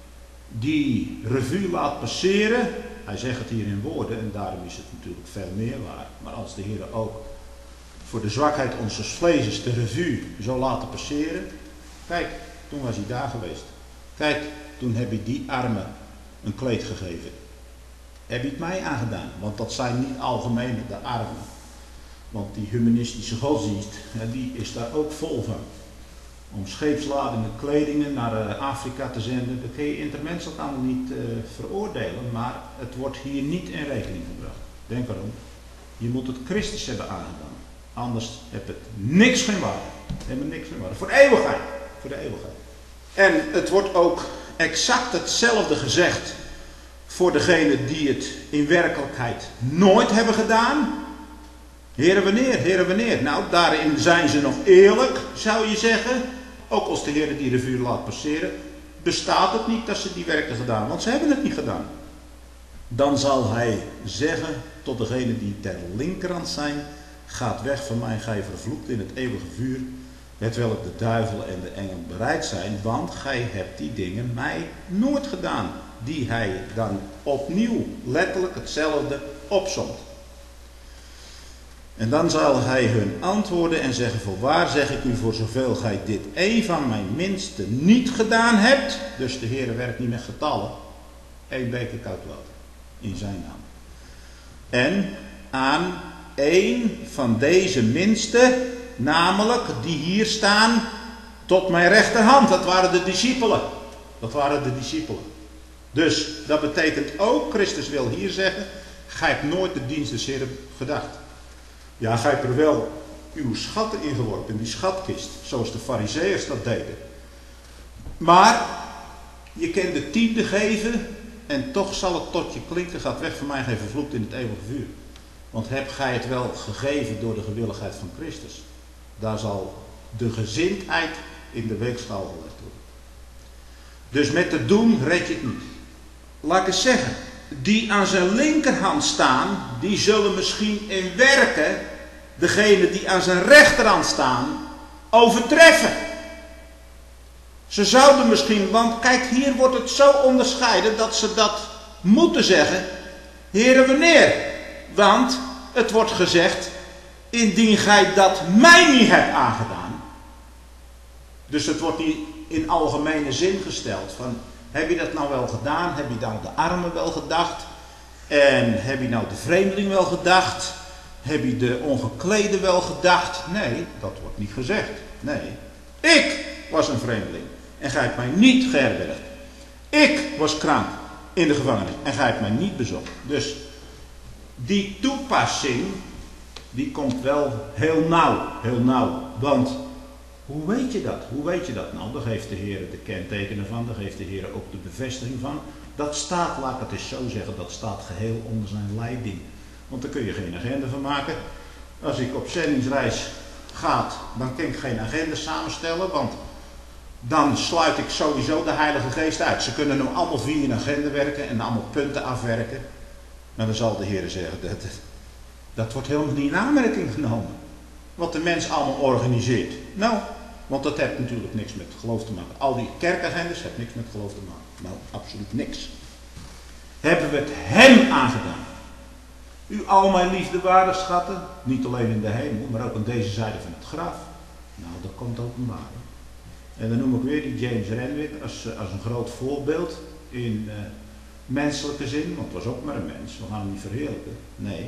die revue laat passeren, hij zegt het hier in woorden en daarom is het natuurlijk veel meer waar. Maar als de Heere ook voor de zwakheid onze vlees de revue zou laten passeren. Kijk, toen was hij daar geweest. Kijk, toen heb je die armen een kleed gegeven. Heb je het mij aangedaan? Want dat zijn niet algemeen de armen. Want die humanistische godsdienst, die is daar ook vol van. Om scheepsladingen kledingen naar Afrika te zenden, dat kun je intermenselijk allemaal niet uh, veroordelen, maar het wordt hier niet in rekening gebracht. Denk erom, je moet het Christus hebben aangedaan. Anders heb het niks geen waarde. Helemaal niks geen waarde. Voor de eeuwigheid. Voor de eeuwigheid. En het wordt ook exact hetzelfde gezegd voor degenen die het in werkelijkheid nooit hebben gedaan. Heren wanneer, heren wanneer. Nou, daarin zijn ze nog eerlijk, zou je zeggen. Ook als de Heer die revue laat passeren, bestaat het niet dat ze die werken gedaan, want ze hebben het niet gedaan. Dan zal hij zeggen tot degenen die ter linkerhand zijn, gaat weg van mij, gij vervloekt in het eeuwige vuur, hetwelk de duivel en de engelen bereid zijn, want gij hebt die dingen mij nooit gedaan, die hij dan opnieuw letterlijk hetzelfde opsomt. En dan zal hij hun antwoorden en zeggen, voorwaar zeg ik u, voor zoveel gij dit een van mijn minste niet gedaan hebt, dus de Heer werkt niet met getallen, één beker koud water in zijn naam. En aan één van deze minste, namelijk die hier staan, tot mijn rechterhand, dat waren de discipelen. Dat waren de discipelen. Dus dat betekent ook, Christus wil hier zeggen, gij hebt nooit de dienst des Heeren gedacht. Ja, gij hebt er wel uw schatten ingeworpen in die schatkist, zoals de Farizeeërs dat deden. Maar je kan de tiende geven en toch zal het tot je klinken, gaat weg van mij, gij vervloekt in het eeuwige vuur. Want heb gij het wel gegeven door de gewilligheid van Christus, daar zal de gezindheid in de weegschaal gelegd worden. Dus met het doen red je het niet. Laat ik eens zeggen, die aan zijn linkerhand staan, die zullen misschien in werken degene die aan zijn rechterhand staan overtreffen. Ze zouden misschien, want kijk, hier wordt het zo onderscheiden dat ze dat moeten zeggen, Heere wanneer? Want het wordt gezegd, indien gij dat mij niet hebt aangedaan. Dus het wordt niet in algemene zin gesteld van, heb je dat nou wel gedaan? Heb je dan de armen wel gedacht? En heb je nou de vreemdeling wel gedacht? Heb je de ongeklede wel gedacht? Nee, dat wordt niet gezegd. Nee, ik was een vreemdeling en gij hebt mij niet geherbergd. Ik was krank in de gevangenis en gij hebt mij niet bezocht. Dus die toepassing, die komt wel heel nauw, heel nauw. Want hoe weet je dat? Hoe weet je dat nou? Daar geeft de Heer de kentekenen van, daar geeft de Heer ook de bevestiging van. Dat staat, laat ik het eens zo zeggen, dat staat geheel onder zijn leiding. Want daar kun je geen agenda van maken. Als ik op zendingsreis ga, dan kan ik geen agenda samenstellen, want dan sluit ik sowieso de Heilige Geest uit. Ze kunnen nu allemaal via een agenda werken en allemaal punten afwerken. Maar dan zal de Heer zeggen, dat, dat wordt helemaal niet in aanmerking genomen. Wat de mens allemaal organiseert. Nou, want dat heeft natuurlijk niks met geloof te maken. Al die kerkagendas hebben niks met geloof te maken. Nou, absoluut niks. Hebben we het hem aangedaan. U al mijn liefdewaarde schatten, niet alleen in de hemel, maar ook aan deze zijde van het graf. Nou, dat komt openbaar. En dan noem ik weer die James Renwick als, als een groot voorbeeld in uh, menselijke zin, want het was ook maar een mens, we gaan hem niet verheerlijken, nee.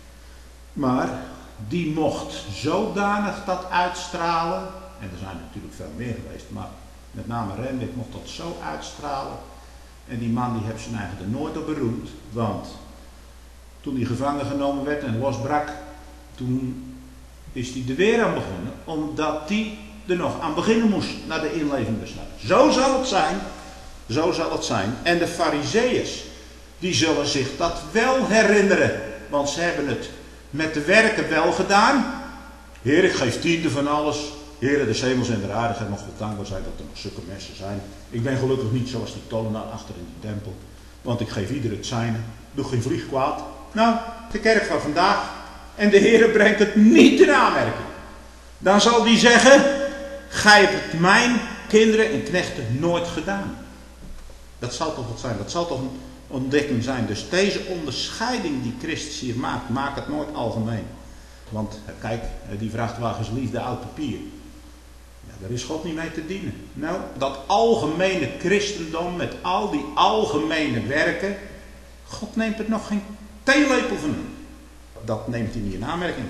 Maar die mocht zodanig dat uitstralen, en er zijn er natuurlijk veel meer geweest, maar met name Renwick mocht dat zo uitstralen. En die man die heeft zijn eigen er nooit op beroemd, want toen hij gevangen genomen werd en losbrak, toen is hij er weer aan begonnen, omdat hij er nog aan beginnen moest naar de inleving besluit. Zo zal het zijn, zo zal het zijn. En de Farizeeërs, die zullen zich dat wel herinneren, want ze hebben het met de werken wel gedaan. Heer, ik geef tiende van alles. Heer, de hemels en de aarde, nog God dankbaar zijn dat er nog zulke mensen zijn. Ik ben gelukkig niet zoals die tollenaar achter in die tempel, want ik geef ieder het zijne. Doe geen vlieg kwaad. Nou, de kerk van vandaag. En de Heer brengt het niet in aanmerking. Dan zal die zeggen, gij hebt het mijn kinderen en knechten nooit gedaan. Dat zal toch wat zijn, dat zal toch een ontdekking zijn. Dus deze onderscheiding die Christus hier maakt, maakt het nooit algemeen. Want kijk, die vrachtwagens liefde oud papier. Ja, daar is God niet mee te dienen. Nou, dat algemene christendom met al die algemene werken, God neemt er nog geen theelepel van hem. Dat neemt hij niet in aanmerking.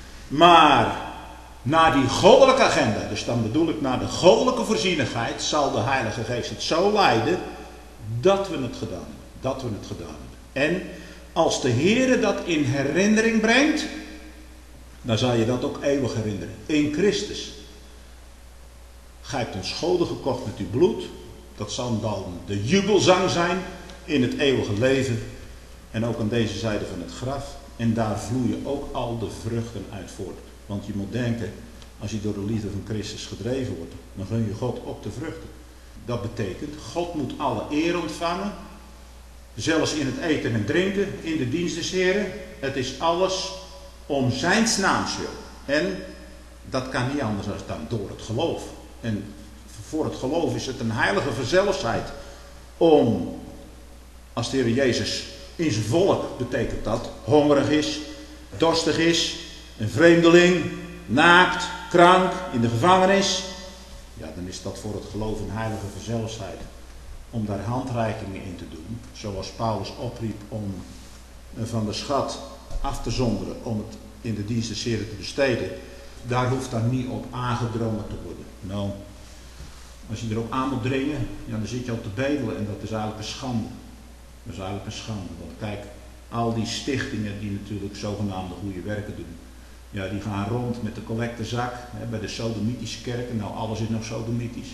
Maar naar die goddelijke agenda, dus dan bedoel ik naar de goddelijke voorzienigheid, zal de Heilige Geest het zo leiden dat we het gedaan hebben. Dat we het gedaan hebben. En als de Heere dat in herinnering brengt, dan zal je dat ook eeuwig herinneren. In Christus. Gij hebt een schode gekocht met uw bloed. Dat zal dan de jubelzang zijn in het eeuwige leven. En ook aan deze zijde van het graf. En daar vloeien ook al de vruchten uit voort. Want je moet denken, als je door de liefde van Christus gedreven wordt, dan gun je God ook de vruchten. Dat betekent, God moet alle eer ontvangen. Zelfs in het eten en drinken, in de dienst des Heren. Het is alles om zijn naams wil. En dat kan niet anders dan door het geloof. En voor het geloof is het een heilige verzelfsheid om, als de Heer Jezus in zijn volk, betekent dat, hongerig is, dorstig is, een vreemdeling, naakt, krank, in de gevangenis. Ja, dan is dat voor het geloof een heilige verzelfsheid. Om daar handreikingen in te doen. Zoals Paulus opriep om van de schat af te zonderen. Om het in de dienst des Heren te besteden. Daar hoeft dan niet op aangedrongen te worden. Nou, als je erop aan moet dringen, ja, dan zit je op te bedelen. En dat is eigenlijk een schande. Dat is eigenlijk een schande. Want kijk, al die stichtingen die natuurlijk zogenaamde goede werken doen. Ja, die gaan rond met de collectezak. Hè, bij de Sodomitische kerken. Nou, alles is nog Sodomitisch.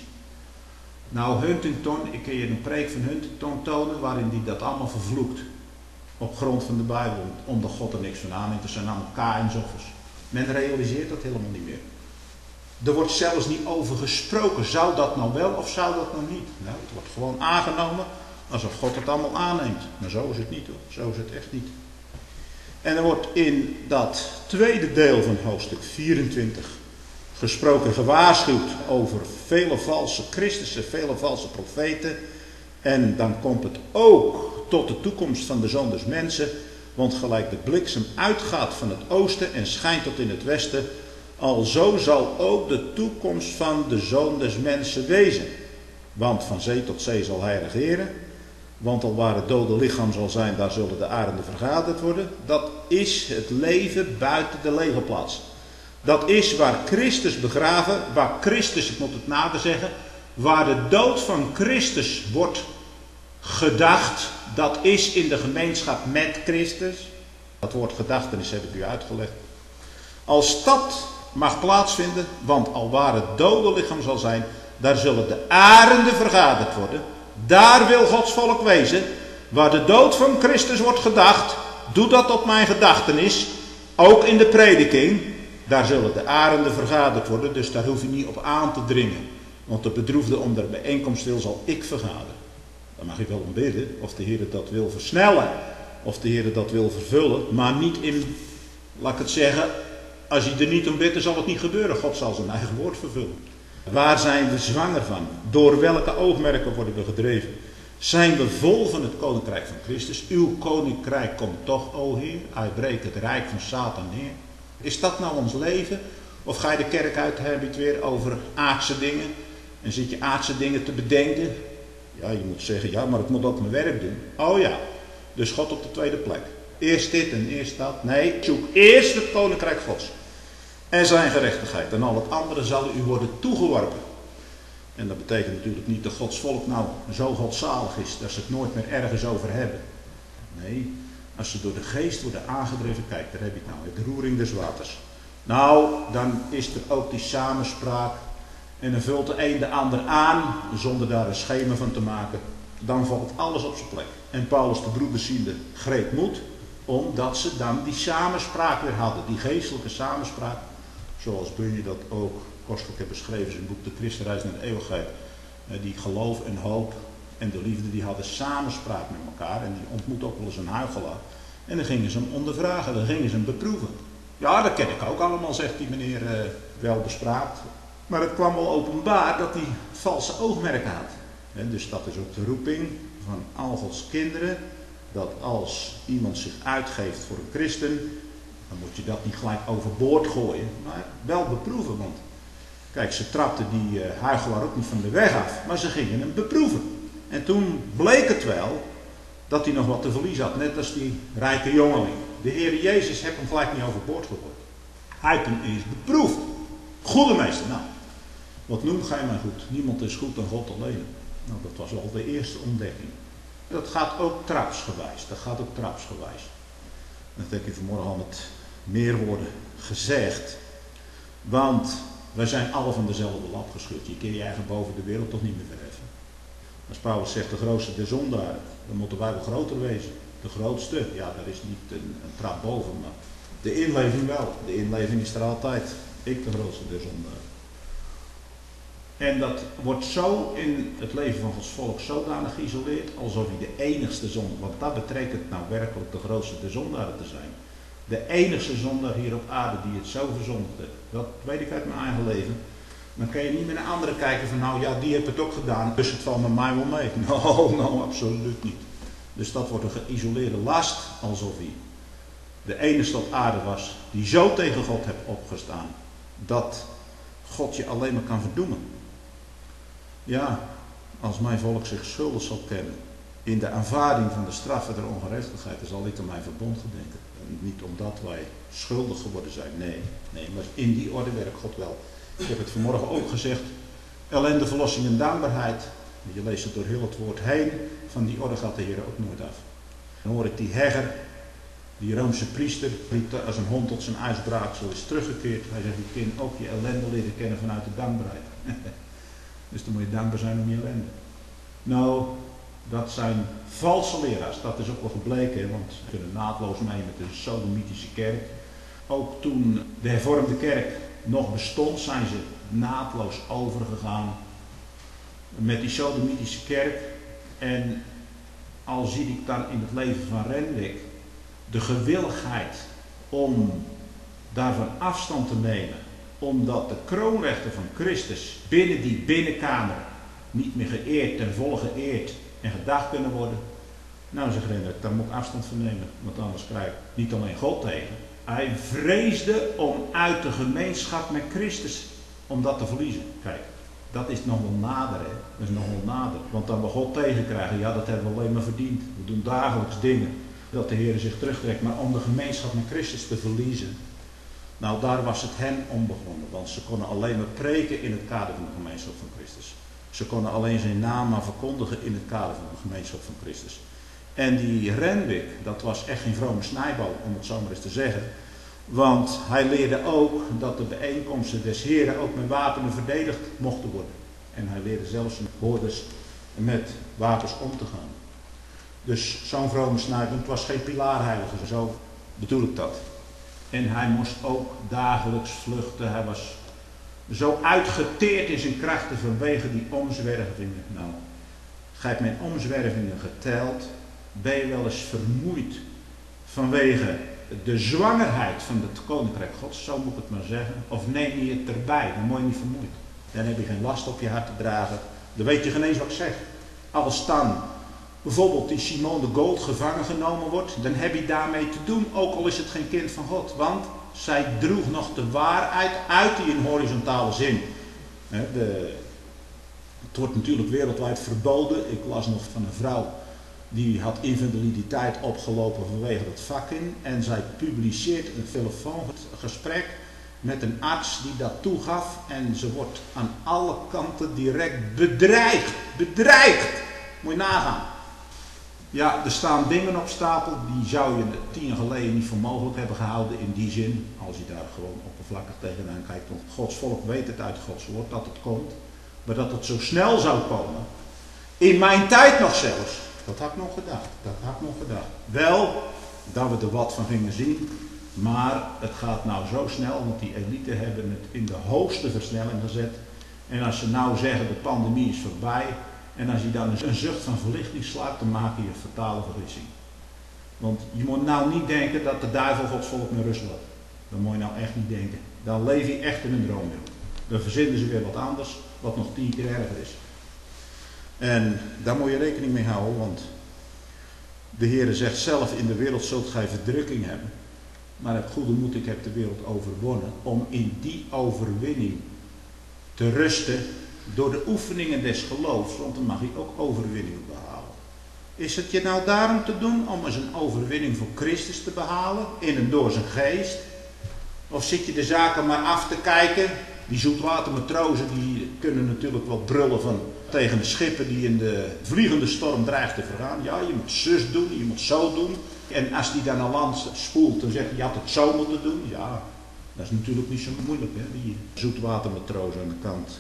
Nou, Huntington, ik kan je een preek van Huntington tonen waarin die dat allemaal vervloekt. Op grond van de Bijbel, omdat God er niks van aanneemt. Er zijn allemaal Kaïnsoffers. Men realiseert dat helemaal niet meer. Er wordt zelfs niet over gesproken. Zou dat nou wel of zou dat nou niet? Nou, het wordt gewoon aangenomen alsof God het allemaal aanneemt. Maar zo is het niet hoor. Zo is het echt niet. En er wordt in dat tweede deel van hoofdstuk vierentwintig gesproken, gewaarschuwd over vele valse Christussen, vele valse profeten. En dan komt het ook tot de toekomst van de Zoon des Mensen. Want gelijk de bliksem uitgaat van het oosten en schijnt tot in het westen, alzo zal ook de toekomst van de Zoon des Mensen wezen. Want van zee tot zee zal hij regeren. Want al waar het dode lichaam zal zijn, daar zullen de arenden vergaderd worden. Dat is het leven buiten de legerplaats. Dat is waar Christus begraven, waar Christus, ik moet het nader zeggen, waar de dood van Christus wordt gedacht. Dat is in de gemeenschap met Christus. Dat woord gedachtenis heb ik u uitgelegd. Als dat mag plaatsvinden, want al waar het dode lichaam zal zijn, daar zullen de arenden vergaderd worden. Daar wil Gods volk wezen. Waar de dood van Christus wordt gedacht, doe dat op mijn gedachtenis. Ook in de prediking, daar zullen de arenden vergaderd worden. Dus daar hoef je niet op aan te dringen. Want de bedroefde om de bijeenkomst wil, zal ik vergaderen. Dan mag je wel om bidden, of de Heer dat wil versnellen. Of de Heer dat wil vervullen. Maar niet in, laat ik het zeggen, als je er niet om bidt, dan zal het niet gebeuren. God zal zijn eigen woord vervullen. Waar zijn we zwanger van? Door welke oogmerken worden we gedreven? Zijn we vol van het koninkrijk van Christus? Uw koninkrijk komt toch, o Heer. Uitbreekt het rijk van Satan neer. Is dat nou ons leven? Of ga je de kerk uit, heb je het weer over aardse dingen? En zit je aardse dingen te bedenken? Ja, je moet zeggen, ja, maar ik moet ook mijn werk doen. Oh ja, dus God op de tweede plek. Eerst dit en eerst dat. Nee, zoek eerst het koninkrijk Gods. En zijn gerechtigheid. En al het andere zal u worden toegeworpen. En dat betekent natuurlijk niet dat Gods volk nou zo godzalig is, dat ze het nooit meer ergens over hebben. Nee, als ze door de geest worden aangedreven, kijk, daar heb je het nou, de roering des waters. Nou, dan is er ook die samenspraak. En dan vult de een de ander aan, zonder daar een schema van te maken. Dan valt alles op zijn plek. En Paulus de broederziende greep moed, omdat ze dan die samenspraak weer hadden. Die geestelijke samenspraak. Zoals Bunje dat ook kostelijk heeft beschreven in zijn boek De Christenreis naar de eeuwigheid. Die geloof en hoop en de liefde, die hadden samenspraak met elkaar. En die ontmoet ook wel eens een huichelaar. En dan gingen ze hem ondervragen, dan gingen ze hem beproeven. Ja, dat ken ik ook allemaal, zegt die meneer, uh, wel bespraakt. Maar het kwam wel openbaar dat hij valse oogmerken had. En dus dat is ook de roeping van al Gods kinderen. Dat als iemand zich uitgeeft voor een christen, dan moet je dat niet gelijk overboord gooien. Maar wel beproeven. Want kijk, ze trapten die uh, huichelaar ook niet van de weg af. Maar ze gingen hem beproeven. En toen bleek het wel dat hij nog wat te verliezen had. Net als die rijke jongeling. De Heer Jezus heeft hem gelijk niet overboord gegooid. Hij heeft hem eens beproefd. Goede meester, nou. Wat noemt gij mij goed? Niemand is goed dan God alleen. Nou, dat was al de eerste ontdekking. Dat gaat ook trapsgewijs. Dat gaat ook trapsgewijs. Dat heb ik vanmorgen al met meer woorden gezegd. Want wij zijn alle van dezelfde lap geschud. Je kunt je eigen boven de wereld toch niet meer verheffen. Als Paulus zegt de grootste der zondaren, dan moet de Bijbel groter wezen. De grootste, ja, daar is niet een, een trap boven, maar de inleving wel. De inleving is er altijd. Ik de grootste der zondaren. En dat wordt zo in het leven van Gods volk zodanig geïsoleerd, alsof hij de enigste zondaar, want dat betekent nou werkelijk de grootste der zondaren te zijn. De enigste zondaar hier op aarde die het zo verzondigde. Dat weet ik uit mijn eigen leven. Dan kan je niet meer naar anderen kijken van nou ja, die heeft het ook gedaan, dus het valt met mij wel mee. Nou, nou, absoluut niet. Dus dat wordt een geïsoleerde last, alsof hij de enigste op aarde was die zo tegen God heeft opgestaan, dat God je alleen maar kan verdoemen. Ja, als mijn volk zich schuldig zal kennen in de aanvaarding van de straffen der ongerechtigheid, dan zal ik aan mijn verbond gedenken. En niet omdat wij schuldig geworden zijn, nee, nee, maar in die orde werkt God wel. Ik heb het vanmorgen ook gezegd, ellende, verlossing en dankbaarheid. Je leest het door heel het woord heen, van die orde gaat de Heer ook nooit af. Dan hoor ik die Hegger, die Roomse priester, die als een hond tot zijn uitsbraaksel is teruggekeerd. Hij zegt, je kind ook je ellende leren kennen vanuit de dankbaarheid. Dus dan moet je dankbaar zijn om je ellende. Nou, dat zijn valse leraars. Dat is ook wel gebleken, want ze kunnen naadloos mee met de sodomitische kerk. Ook toen de hervormde kerk nog bestond, zijn ze naadloos overgegaan met die sodomitische kerk. En al zie ik dan in het leven van Renwick de gewilligheid om daarvan afstand te nemen, omdat de kroonrechten van Christus binnen die binnenkamer niet meer geëerd, ten volle geëerd en gedacht kunnen worden. Nou, zegt Renwick, daar moet ik afstand van nemen, want anders krijg ik niet alleen God tegen. Hij vreesde om uit de gemeenschap met Christus, om dat te verliezen. Kijk, dat is nog wel nader, hè. Dat is nog wel nader. Want dan we God tegenkrijgen, ja, dat hebben we alleen maar verdiend. We doen dagelijks dingen dat de Heer zich terugtrekt. Maar om de gemeenschap met Christus te verliezen, nou, daar was het hen om begonnen. Want ze konden alleen maar preken in het kader van de gemeenschap van Christus. Ze konden alleen zijn naam maar verkondigen in het kader van de gemeenschap van Christus. En die Renwick, dat was echt geen vrome snijbal, om het zo maar eens te zeggen. Want hij leerde ook dat de bijeenkomsten des Heren ook met wapenen verdedigd mochten worden. En hij leerde zelfs zijn hoorders met wapens om te gaan. Dus zo'n vrome snijbal, het was geen pilaarheilige, zo bedoel ik dat. En hij moest ook dagelijks vluchten. Hij was zo uitgeteerd in zijn krachten vanwege die omzwervingen. Nou, gij hebt mijn omzwervingen geteld. Ben je wel eens vermoeid vanwege de zwangerheid van het koninkrijk Gods, zo moet ik het maar zeggen. Of neem je het erbij, dan word je niet vermoeid. Dan heb je geen last op je hart te dragen. Dan weet je geen eens wat ik zeg. Als dan bijvoorbeeld die Simone de Gold gevangen genomen wordt, dan heb je daarmee te doen, ook al is het geen kind van God. Want zij droeg nog de waarheid uit die in horizontale zin. De, het wordt natuurlijk wereldwijd verboden. Ik las nog van een vrouw die had invaliditeit opgelopen vanwege het vak in. En zij publiceert een telefoongesprek met een arts die dat toegaf. En ze wordt aan alle kanten direct bedreigd. Bedreigd! Moet je nagaan. Ja, er staan dingen op stapel die zou je tien jaar geleden niet voor mogelijk hebben gehouden in die zin. Als je daar gewoon oppervlakkig tegenaan kijkt. Want Gods volk weet het uit Gods woord dat het komt. Maar dat het zo snel zou komen. In mijn tijd nog zelfs. Dat had ik nog gedacht. Dat had ik nog gedacht. Wel, dat we er wat van gingen zien. Maar het gaat nou zo snel. Want die elite hebben het in de hoogste versnelling gezet. En als ze nou zeggen de pandemie is voorbij. En als je dan een zucht van verlichting slaat, dan maak je een fatale vergissing. Want je moet nou niet denken dat de duivel Gods volk met rust laat. Dat moet je nou echt niet denken. Dan leef je echt in een droomwereld. Dan verzinnen ze weer wat anders, wat nog tien keer erger is. En daar moet je rekening mee houden, want de Heere zegt zelf, in de wereld zult gij verdrukking hebben. Maar heb goede moed, ik heb de wereld overwonnen. Om in die overwinning te rusten door de oefeningen des geloofs, want dan mag je ook overwinningen behalen. Is het je nou daarom te doen om eens een overwinning voor Christus te behalen, in en door zijn geest? Of zit je de zaken maar af te kijken? Die zoetwatermatrozen die kunnen natuurlijk wel brullen van tegen de schippen die in de vliegende storm dreigen te vergaan. Ja, je moet zus doen, je moet zo doen. En als die dan aan land spoelt, dan zegt hij, je had het zo moeten doen. Ja, dat is natuurlijk niet zo moeilijk, hè, die zoetwatermatrozen aan de kant.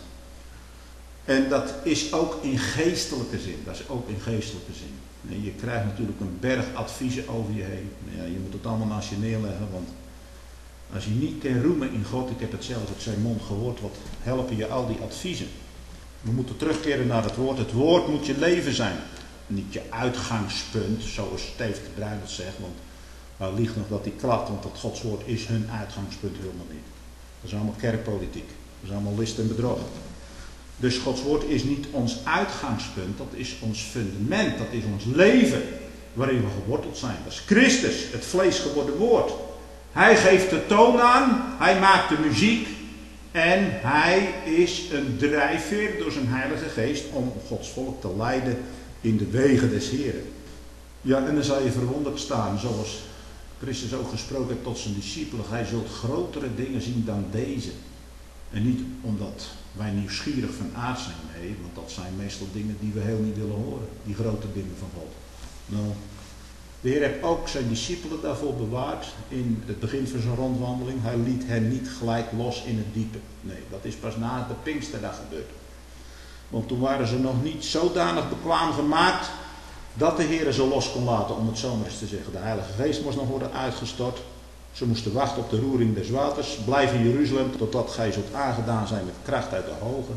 En dat is ook in geestelijke zin. Dat is ook in geestelijke zin. En je krijgt natuurlijk een berg adviezen over je heen. Ja, je moet het allemaal naast je neerleggen, want als je niet kan roemen in God, ik heb het zelf uit zijn mond gehoord, wat helpen je al die adviezen? We moeten terugkeren naar het woord. Het woord moet je leven zijn. Niet je uitgangspunt, zoals Steve de Bruin het zegt, want waar ligt nog dat die klapt, want dat Gods woord is hun uitgangspunt helemaal niet. Dat is allemaal kerkpolitiek. Dat is allemaal list en bedrog. Dus Gods woord is niet ons uitgangspunt, dat is ons fundament, dat is ons leven waarin we geworteld zijn. Dat is Christus, het vlees geworden woord. Hij geeft de toon aan, hij maakt de muziek en hij is een drijfveer door zijn Heilige Geest om Gods volk te leiden in de wegen des Heren. Ja, en dan zal je verwonderd staan, zoals Christus ook gesproken heeft tot zijn discipelen. Gij zult grotere dingen zien dan deze. En niet omdat wij nieuwsgierig van aard zijn, nee, want dat zijn meestal dingen die we heel niet willen horen. Die grote dingen van God. Nou, de Heer heeft ook zijn discipelen daarvoor bewaard in het begin van zijn rondwandeling. Hij liet hen niet gelijk los in het diepe. Nee, dat is pas na de Pinksterdag gebeurd. Want toen waren ze nog niet zodanig bekwaam gemaakt dat de Heer ze los kon laten, om het zo maar eens te zeggen. De Heilige Geest moest nog worden uitgestort. Ze moesten wachten op de roering des waters. Blijf in Jeruzalem totdat gij zult aangedaan zijn met kracht uit de hoge.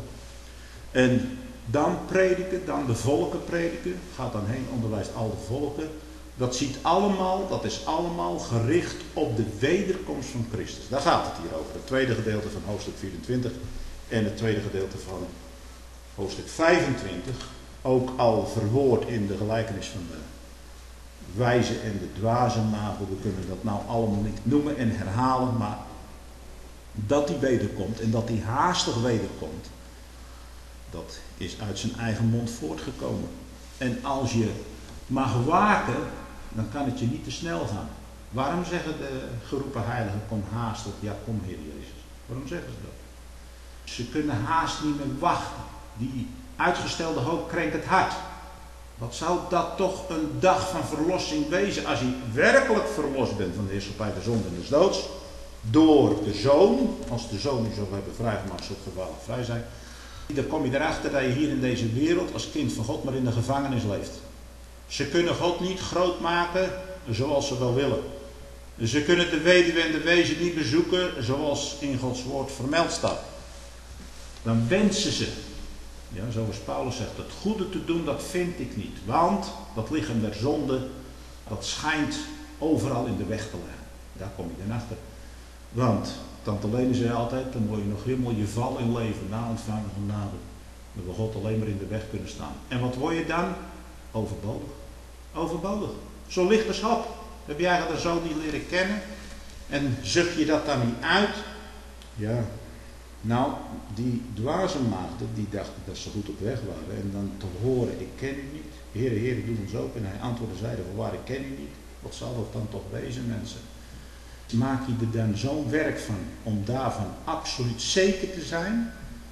En dan prediken, dan de volken prediken. Gaat dan heen, onderwijst al de volken. Dat ziet allemaal, dat is allemaal gericht op de wederkomst van Christus. Daar gaat het hier over. Het tweede gedeelte van hoofdstuk vierentwintig en het tweede gedeelte van hoofdstuk vijfentwintig. Ook al verwoord in de gelijkenis van de wijze en de dwaze nagel. We kunnen dat nou allemaal niet noemen en herhalen, maar dat die wederkomt en dat die haastig wederkomt. Dat is uit zijn eigen mond voortgekomen. En als je mag waken, dan kan het je niet te snel gaan. Waarom zeggen de geroepen heiligen, kom haastig, ja kom Heer Jezus. Waarom zeggen ze dat? Ze kunnen haast niet meer wachten. Die uitgestelde hoop krenkt het hart. Wat zou dat toch een dag van verlossing wezen als je werkelijk verlost bent van de heerschappij der zonde en des doods. Door de Zoon, als de Zoon u zo hebben vrijgemaakt, zult ge waarlijk vrij zijn. Dan kom je erachter dat je hier in deze wereld als kind van God maar in de gevangenis leeft. Ze kunnen God niet groot maken zoals ze wel willen. Ze kunnen de weduwe en de wezen niet bezoeken zoals in Gods woord vermeld staat. Dan wensen ze, ja, zoals Paulus zegt, het goede te doen, dat vind ik niet. Want dat lichaam der zonde, dat schijnt overal in de weg te liggen. Daar kom je dan achter. Want, tante Lene zei altijd, dan moet je nog helemaal je val in leven na ontvangen van genade. Dan wil God alleen maar in de weg kunnen staan. En wat word je dan? Overbodig. Overbodig. Zo licht als hap. Heb jij dat zo niet leren kennen? En zucht je dat dan niet uit? Ja. Nou, die dwaze maagden, die dachten dat ze goed op weg waren. En dan te horen, ik ken u niet. Heere, Heere, doe ons open. En hij antwoordde, zeide, voorwaar, ik ken u niet. Wat zal dat dan toch wezen, mensen? Maak je er dan zo'n werk van, om daarvan absoluut zeker te zijn.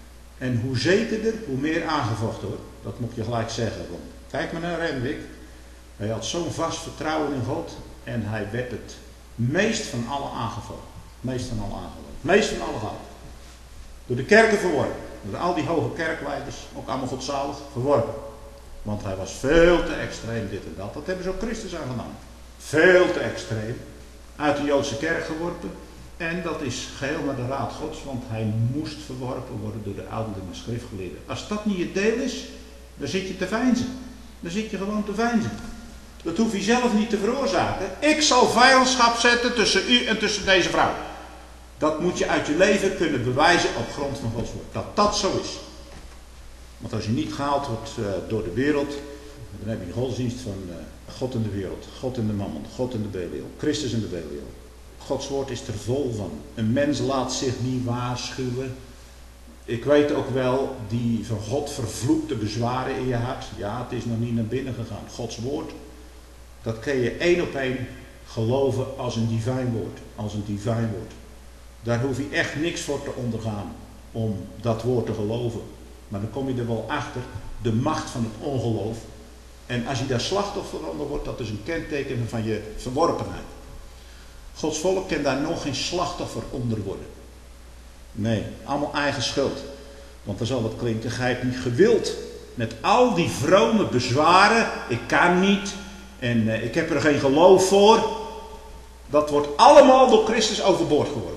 En hoe zekerder, hoe meer aangevochten hoor. Dat moet je gelijk zeggen. Want kijk maar naar Renwick. Hij had zo'n vast vertrouwen in God. En hij werd het meest van alle aangevallen. Meest van alle aangevallen. Meest van alle gehad. Door de kerken verworpen. Door al die hoge kerkleiders. Ook allemaal godzalig verworpen. Want hij was veel te extreem dit en dat. Dat hebben ze ook Christus aangenomen. Veel te extreem. Uit de Joodse kerk geworpen. En dat is geheel naar de raad Gods. Want hij moest verworpen worden door de ouderlinge schriftgeleerden. Als dat niet je deel is. Dan zit je te veinzen. Dan zit je gewoon te veinzen. Dat hoef je zelf niet te veroorzaken. Ik zal vijandschap zetten tussen u en tussen deze vrouw. Dat moet je uit je leven kunnen bewijzen op grond van Gods woord. Dat dat zo is. Want als je niet gehaald wordt uh, door de wereld. Dan heb je een godsdienst van uh, God in de wereld. God in de mammon. God in de Belial. Christus in de Belial. Gods woord is er vol van. Een mens laat zich niet waarschuwen. Ik weet ook wel die van God vervloekte bezwaren in je hart. Ja, het is nog niet naar binnen gegaan. Gods woord. Dat kun je één op één geloven als een divijn woord. Als een divijn woord. Daar hoef je echt niks voor te ondergaan om dat woord te geloven. Maar dan kom je er wel achter, de macht van het ongeloof. En als je daar slachtoffer onder wordt, dat is een kenteken van je verworpenheid. Gods volk kan daar nog geen slachtoffer onder worden. Nee, allemaal eigen schuld. Want dan zal het klinken, gij hebt niet gewild. Met al die vrome bezwaren, ik kan niet en uh, ik heb er geen geloof voor. Dat wordt allemaal door Christus overboord geworpen.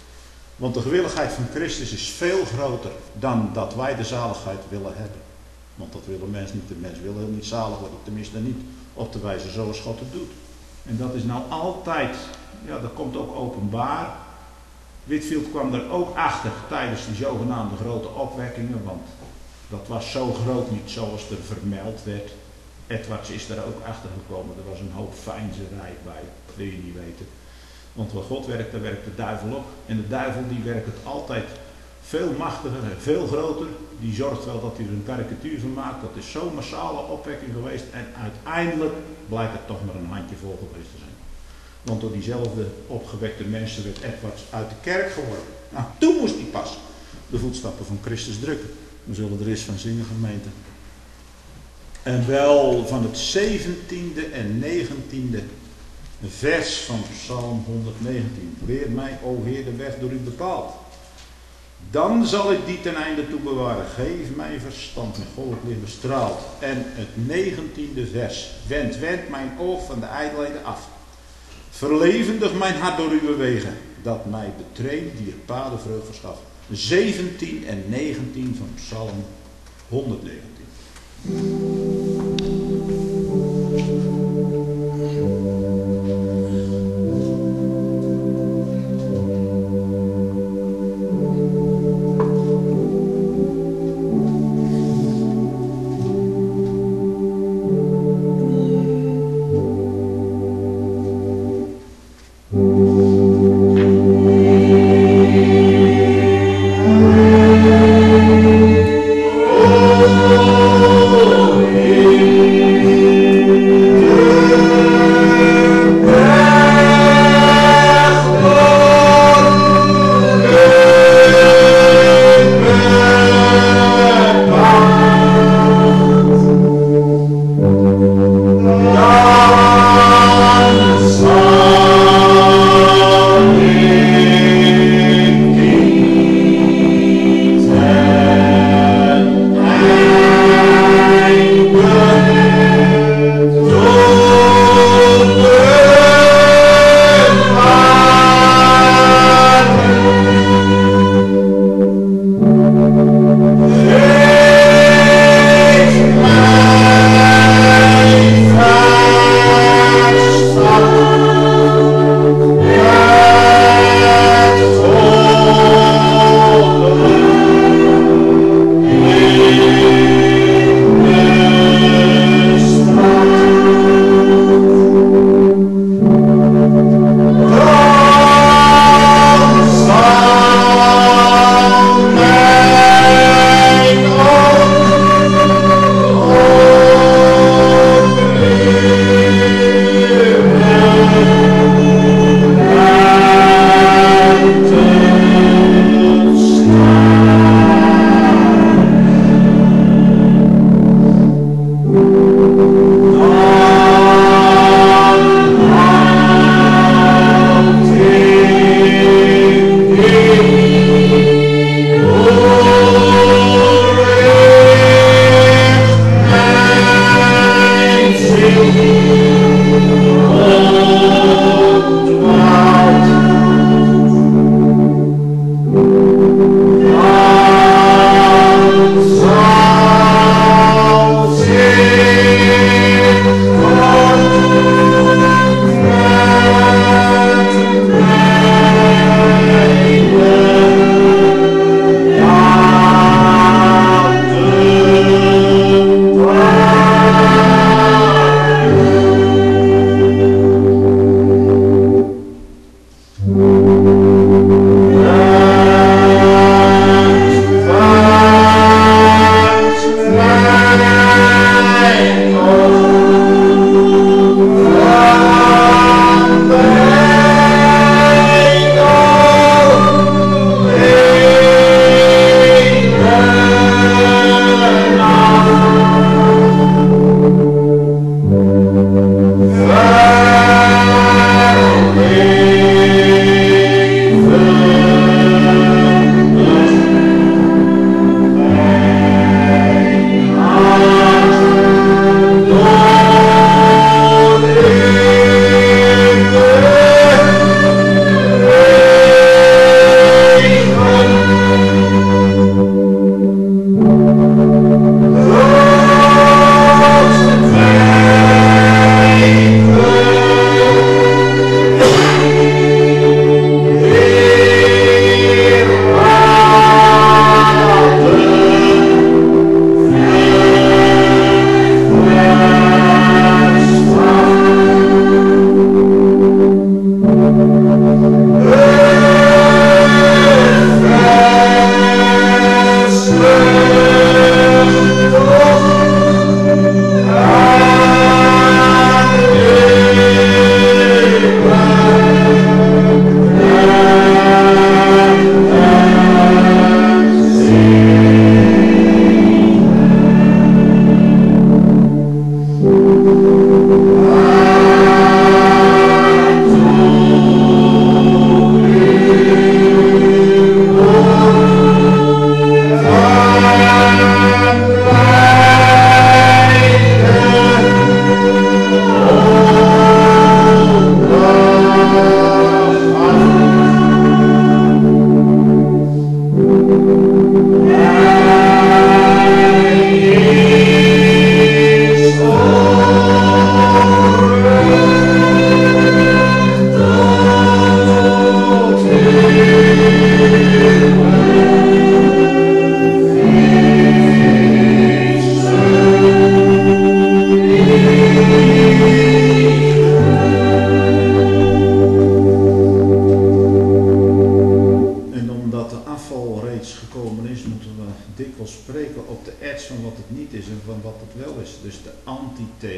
Want de gewilligheid van Christus is veel groter dan dat wij de zaligheid willen hebben. Want dat willen mensen niet. De mens wil heel niet zalig worden. Tenminste niet op de wijze zoals God het doet. En dat is nou altijd, ja dat komt ook openbaar. Whitefield kwam er ook achter tijdens die zogenaamde grote opwekkingen. Want dat was zo groot niet zoals er vermeld werd. Edwards is daar ook achter gekomen. Er was een hoop veinzerij bij. Dat wil je niet weten. Want waar God werkt, daar werkt de duivel ook. En de duivel die werkt het altijd veel machtiger en veel groter. Die zorgt wel dat hij er een karikatuur van maakt. Dat is zo'n massale opwekking geweest. En uiteindelijk blijkt het toch maar een handjevol geweest te zijn. Want door diezelfde opgewekte mensen werd Edwards uit de kerk geworpen. Nou, toen moest hij pas de voetstappen van Christus drukken. We zullen er eens van zingen, gemeente. En wel van het zeventiende en negentiende vers van Psalm honderdnegentien. Leer mij, o Heer, de weg door u bepaald. Dan zal ik die ten einde toe bewaren. Geef mij verstand, mijn goddelijk licht bestraald. En het negentiende vers. Wend, wend mijn oog van de ijdelheden af. Verlevendig mijn hart door uw wegen. Dat mij betreedt, die er paden vreugd verschaffen. zeventien en negentien van Psalm honderdnegentien. Oh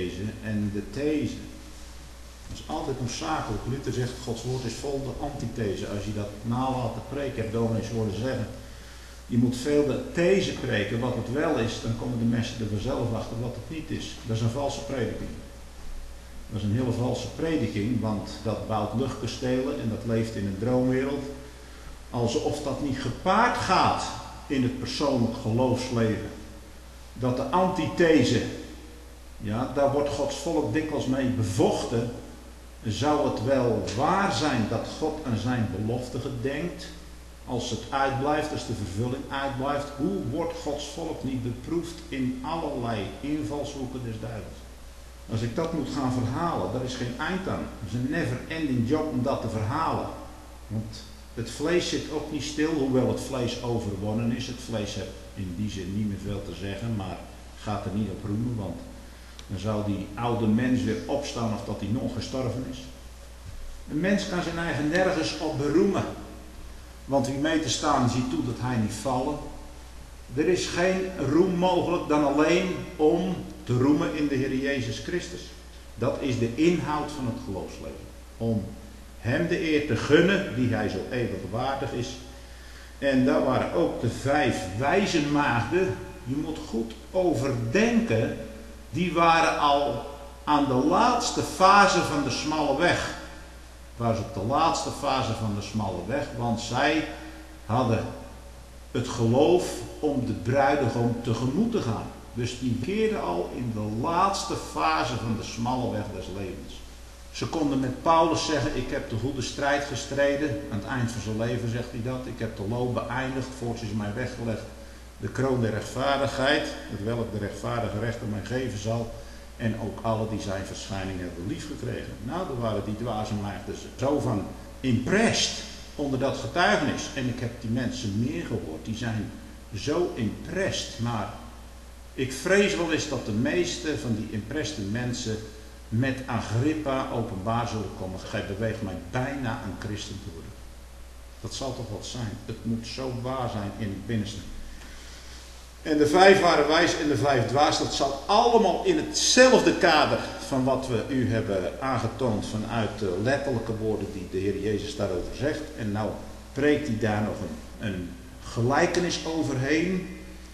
antithese en de these. Dat is altijd noodzakelijk. Luther zegt, Gods woord is vol de antithese. Als je dat nalaat te preken, ik heb dominees horen zeggen. Je moet veel de these preken, wat het wel is, dan komen de mensen er vanzelf achter wat het niet is. Dat is een valse prediking. Dat is een hele valse prediking, want dat bouwt luchtkastelen en dat leeft in een droomwereld. Alsof dat niet gepaard gaat in het persoonlijk geloofsleven. Dat de antithese, ja, daar wordt Gods volk dikwijls mee bevochten. Zou het wel waar zijn dat God aan zijn belofte gedenkt? Als het uitblijft, als de vervulling uitblijft, hoe wordt Gods volk niet beproefd in allerlei invalshoeken des duivels? Als ik dat moet gaan verhalen, daar is geen eind aan. Het is een never-ending job om dat te verhalen. Want het vlees zit ook niet stil, hoewel het vlees overwonnen is. Het vlees heeft in die zin niet meer veel te zeggen, maar gaat er niet op roemen, want dan zou die oude mens weer opstaan of dat hij nog gestorven is. Een mens kan zijn eigen nergens op beroemen. Want wie mee te staan ziet toe dat hij niet vallen. Er is geen roem mogelijk dan alleen om te roemen in de Heer Jezus Christus. Dat is de inhoud van het geloofsleven. Om hem de eer te gunnen die hij zo eeuwig waardig is. En daar waren ook de vijf wijze maagden. Je moet goed overdenken. Die waren al aan de laatste fase van de smalle weg. Waren ze op de laatste fase van de smalle weg. Want zij hadden het geloof om de bruidegom tegemoet te gaan. Dus die keerden al in de laatste fase van de smalle weg des levens. Ze konden met Paulus zeggen, ik heb de goede strijd gestreden. Aan het eind van zijn leven zegt hij dat. Ik heb de loop beëindigd, voorts is mij weggelegd de kroon der rechtvaardigheid. Het welk de rechtvaardige rechter mij geven zal. En ook alle die zijn verschijning hebben lief gekregen. Nou, daar waren die dwaze maagden zo van impressed onder dat getuigenis. En ik heb die mensen meer gehoord. Die zijn zo impressed. Maar ik vrees wel eens dat de meeste van die impressed mensen met Agrippa openbaar zullen komen. Gij beweegt mij bijna een christen te worden. Dat zal toch wat zijn. Het moet zo waar zijn in het binnenste. En de vijf waren wijs en de vijf dwaas. Dat zal allemaal in hetzelfde kader van wat we u hebben aangetoond vanuit de letterlijke woorden die de Heer Jezus daarover zegt. En nou preekt hij daar nog een, een gelijkenis overheen.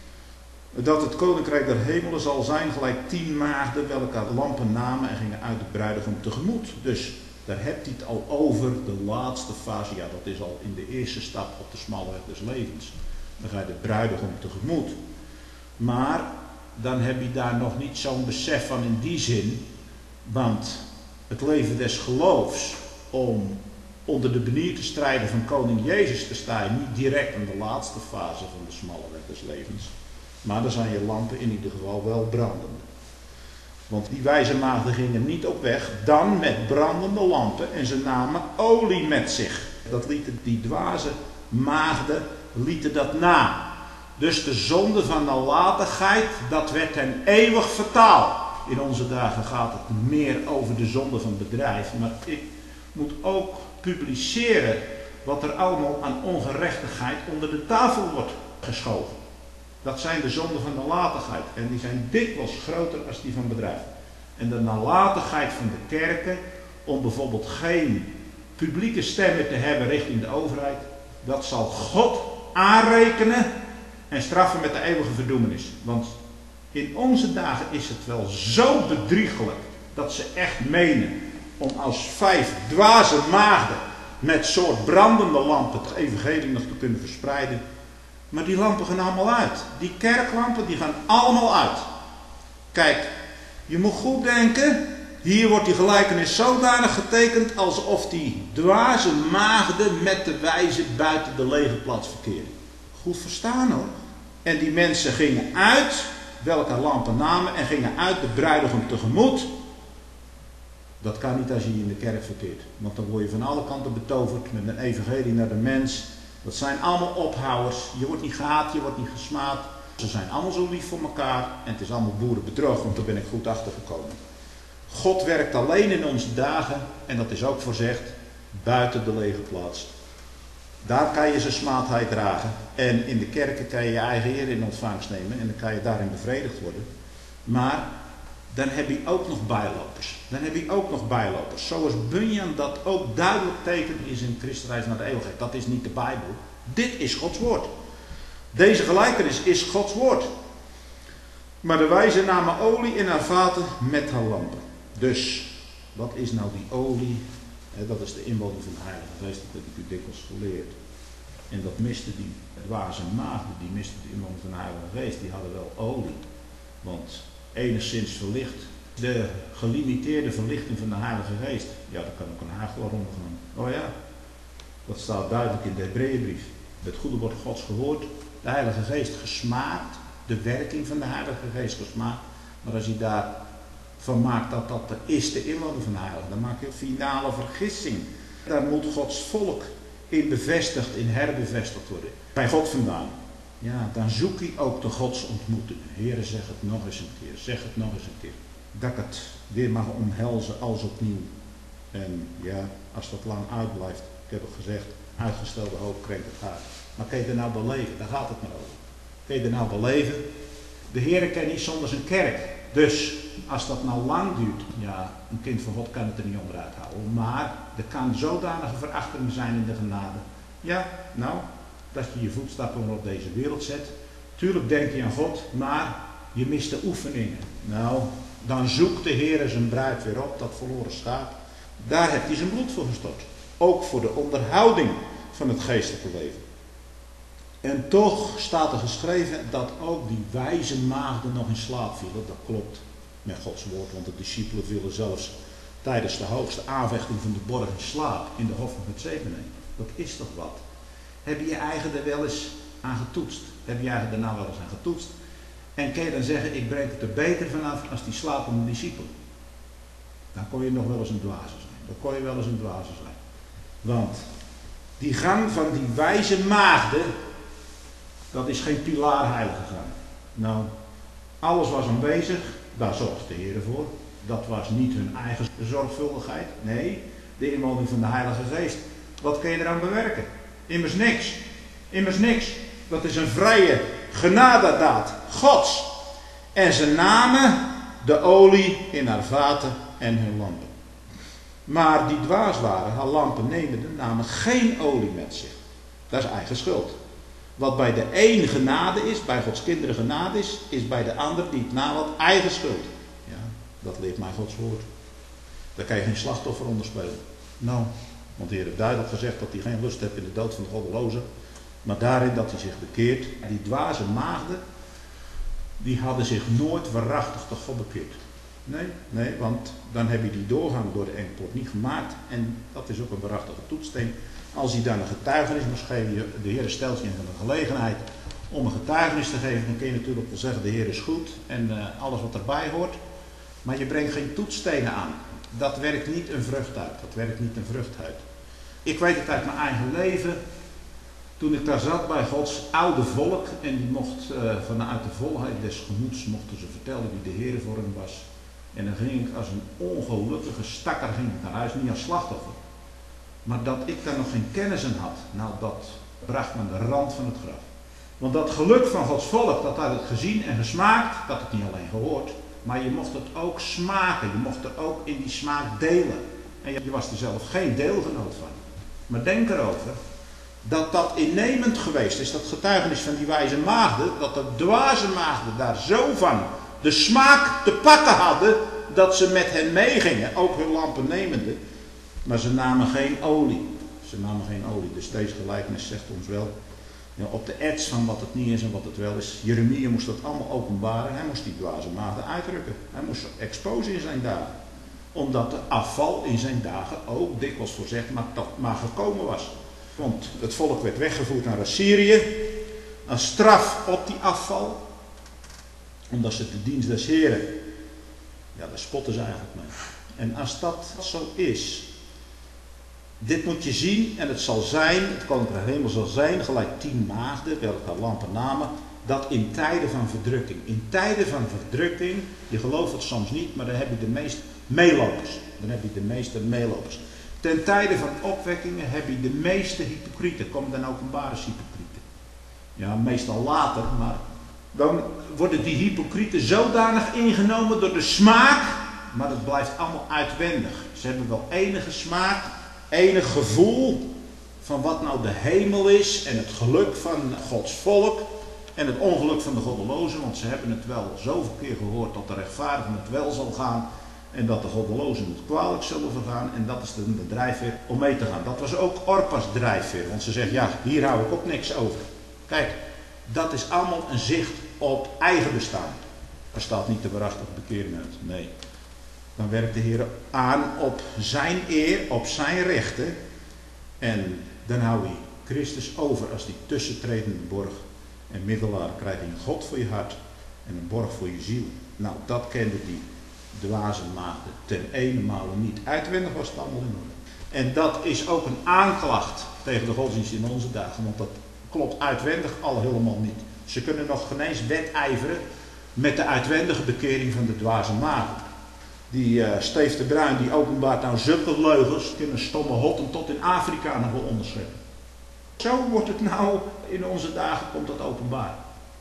Dat het koninkrijk der hemelen zal zijn gelijk tien maagden welke lampen namen en gingen uit de bruidegom tegemoet. Dus daar hebt hij het al over de laatste fase. Ja, dat is al in de eerste stap op de smalle weg des levens. Dan ga je de bruidegom tegemoet. Maar dan heb je daar nog niet zo'n besef van in die zin. Want het leven des geloofs om onder de banier te strijden van koning Jezus te staan. Niet direct in de laatste fase van de smalle weg des levens. Maar dan zijn je lampen in ieder geval wel brandende. Want die wijze maagden gingen niet op weg dan met brandende lampen en ze namen olie met zich. Dat lieten die dwaze maagden lieten dat na. Dus de zonde van nalatigheid, dat werd hen eeuwig fataal. In onze dagen gaat het meer over de zonde van bedrijf. Maar ik moet ook publiceren wat er allemaal aan ongerechtigheid onder de tafel wordt geschoven. Dat zijn de zonden van nalatigheid. En die zijn dikwijls groter als die van bedrijf. En de nalatigheid van de kerken, om bijvoorbeeld geen publieke stemmen te hebben richting de overheid, dat zal God aanrekenen en straffen met de eeuwige verdoemenis. Want in onze dagen is het wel zo bedriegelijk dat ze echt menen om als vijf dwaze maagden met soort brandende lampen het evangelie nog te kunnen verspreiden. Maar die lampen gaan allemaal uit. Die kerklampen die gaan allemaal uit. Kijk, je moet goed denken. Hier wordt die gelijkenis zodanig getekend alsof die dwaze maagden met de wijze buiten de lege plaats verkeren. Goed verstaan hoor. En die mensen gingen uit, welke lampen namen, en gingen uit de bruidegom tegemoet. Dat kan niet als je in de kerk verkeert. Want dan word je van alle kanten betoverd met een evangelie naar de mens. Dat zijn allemaal ophouders. Je wordt niet gehaat, je wordt niet gesmaad. Ze zijn allemaal zo lief voor elkaar. En het is allemaal boerenbedrog, want daar ben ik goed achter gekomen. God werkt alleen in onze dagen, en dat is ook voorzegd, buiten de lege plaats. Daar kan je zijn smaadheid dragen. En in de kerken kan je je eigen eer in ontvangst nemen. En dan kan je daarin bevredigd worden. Maar dan heb je ook nog bijlopers. Dan heb je ook nog bijlopers. Zoals Bunyan dat ook duidelijk tekent in zijn Christenreis naar de eeuwigheid. Dat is niet de Bijbel. Dit is Gods woord. Deze gelijkenis is Gods woord. Maar de wijzen namen olie in haar vaten met haar lampen. Dus, wat is nou die olie? He, dat is de inwoning van de Heilige Geest. Dat heb ik u dikwijls geleerd. En dat miste die dwaze maagden, die miste de inwoning van de Heilige Geest. Die hadden wel olie. Want enigszins verlicht, de gelimiteerde verlichting van de Heilige Geest. Ja, daar kan ook een hagel rondgaan. Oh ja, dat staat duidelijk in de Hebreeënbrief. Het goede wordt Gods gehoord, de Heilige Geest gesmaakt, de werking van de Heilige Geest gesmaakt. Maar als je daarvan maakt dat dat de eerste inwoning van de Heilige, dan maak je een finale vergissing. Daar moet Gods volk in bevestigd, in herbevestigd worden. Bij God vandaan. Ja, dan zoek je ook de godsontmoeting. Heere, zeg het nog eens een keer. Zeg het nog eens een keer. Dat ik het weer mag omhelzen als opnieuw. En ja, als dat lang uitblijft. Ik heb het gezegd, uitgestelde hoop krenkt het hart. Maar kun je er nou beleven? Daar gaat het maar over. Kun je er nou beleven? De Heere kent niet zonder zijn kerk. Dus, als dat nou lang duurt. Ja, een kind van God kan het er niet onderuit houden. Maar, er kan zodanige verachting zijn in de genade. Ja, nou... dat je je voetstappen op deze wereld zet. Tuurlijk denk je aan God, maar je mist de oefeningen. Nou, dan zoekt de Heer zijn bruid weer op, dat verloren schaap. Daar heeft hij zijn bloed voor gestort. Ook voor de onderhouding van het geestelijke leven. En toch staat er geschreven dat ook die wijze maagden nog in slaap vielen. Dat klopt met Gods woord, want de discipelen vielen zelfs tijdens de hoogste aanvechting van de borg in slaap in de hof van Gethsemane. Dat is toch wat? Heb je je eigen er wel eens aan getoetst? Heb je je eigen daarna wel eens aan getoetst? En kun je dan zeggen, ik breek het er beter vanaf als die slapende discipel? Dan kon je nog wel eens een dwaze zijn. Dan kon je wel eens een dwaze zijn. Want die gang van die wijze maagden, dat is geen pilaarheilige gang. Nou, alles was aanwezig, daar zorgde de Heer voor. Dat was niet hun eigen zorgvuldigheid. Nee, de inwoning van de Heilige Geest. Wat kun je eraan bewerken? Immers niks. Immers niks. Dat is een vrije genadedaad Gods. En ze namen de olie in haar vaten en hun lampen. Maar die dwaas waren, haar lampen nemende, namen geen olie met zich. Dat is eigen schuld. Wat bij de een genade is, bij Gods kinderen genade is, is bij de ander die het nalaat eigen schuld. Ja, dat leert mij Gods woord. Daar kan je geen slachtoffer onder spelen. Nou, want de Heer heeft duidelijk gezegd dat hij geen lust heeft in de dood van de goddeloze. Maar daarin dat hij zich bekeert. Die dwaze maagden, die hadden zich nooit waarachtig tot God bekeerd. Nee, nee, want dan heb je die doorgang door de enkelpoort niet gemaakt. En dat is ook een waarachtige toetssteen. Als hij dan een getuigenis moest geven, de Heer stelt je in de gelegenheid om een getuigenis te geven, dan kun je natuurlijk wel zeggen, de Heer is goed en uh, alles wat erbij hoort. Maar je brengt geen toetsstenen aan. Dat werkt niet een vrucht uit. Dat werkt niet een vrucht uit. Ik weet het uit mijn eigen leven. Toen ik daar zat bij Gods oude volk. En die mocht uh, vanuit de volheid des gemoeds mochten ze vertellen wie de Heer voor hem was. En dan ging ik als een ongelukkige stakker ging ik naar huis. Niet als slachtoffer. Maar dat ik daar nog geen kennis in had. Nou, dat bracht me aan de rand van het graf. Want dat geluk van Gods volk, dat had het gezien en gesmaakt. Dat had het niet alleen gehoord. Maar je mocht het ook smaken. Je mocht er ook in die smaak delen. En je was er zelf geen deelgenoot van. Maar denk erover. Dat dat innemend geweest is. Dat getuigenis van die wijze maagden. Dat de dwaze maagden daar zo van de smaak te pakken hadden. Dat ze met hen meegingen. Ook hun lampen nemende. Maar ze namen geen olie. Ze namen geen olie. Dus deze gelijkenis zegt ons wel. Ja, op de ets van wat het niet is en wat het wel is. Jeremia moest dat allemaal openbaren. Hij moest die dwaze maagden uitdrukken. Hij moest ze exposen in zijn dagen. Omdat de afval in zijn dagen ook dikwijls voorzegd maar, dat maar gekomen was. Want het volk werd weggevoerd naar Assyrië. Een straf op die afval. Omdat ze de dienst des Heren. Ja, daar spotten ze eigenlijk mee. En als dat zo is. Dit moet je zien en het zal zijn, het koninkrijk hemel zal zijn, gelijk tien maagden, welke haar lampen namen, dat in tijden van verdrukking. In tijden van verdrukking, je gelooft het soms niet, maar dan heb je de meeste meelopers. Dan heb je de meeste meelopers. Ten tijde van opwekkingen heb je de meeste hypocrieten. Komen dan openbare hypocrieten. Ja, meestal later, maar dan worden die hypocrieten zodanig ingenomen door de smaak, maar dat blijft allemaal uitwendig. Ze hebben wel enige smaak, enig gevoel van wat nou de hemel is en het geluk van Gods volk en het ongeluk van de goddelozen, want ze hebben het wel zoveel keer gehoord dat de rechtvaardigen het wel zal gaan en dat de goddelozen het kwalijk zullen vergaan, en dat is de, de drijfveer om mee te gaan. Dat was ook Orpa's drijfveer, want ze zegt, ja, hier hou ik ook niks over. Kijk, dat is allemaal een zicht op eigen bestaan. Er staat niet de waarachtige bekering uit, nee. Dan werkt de Heer aan op zijn eer, op zijn rechten, en dan hou je Christus over als die tussentredende borg en middelaar. Krijg je een God voor je hart en een borg voor je ziel. Nou, dat kenden die dwaze maagden ten eenenmale niet. Uitwendig was het allemaal in orde. En dat is ook een aanklacht tegen de godsdienst in onze dagen, want dat klopt uitwendig al helemaal niet. Ze kunnen nog geen eens wedijveren met de uitwendige bekering van de dwaze maagden. Die uh, Steef de Bruin, die openbaart nou zulke leugens, kunnen stomme hotten tot in Afrika nog wel onderscheppen. Zo wordt het nou, in onze dagen komt dat openbaar.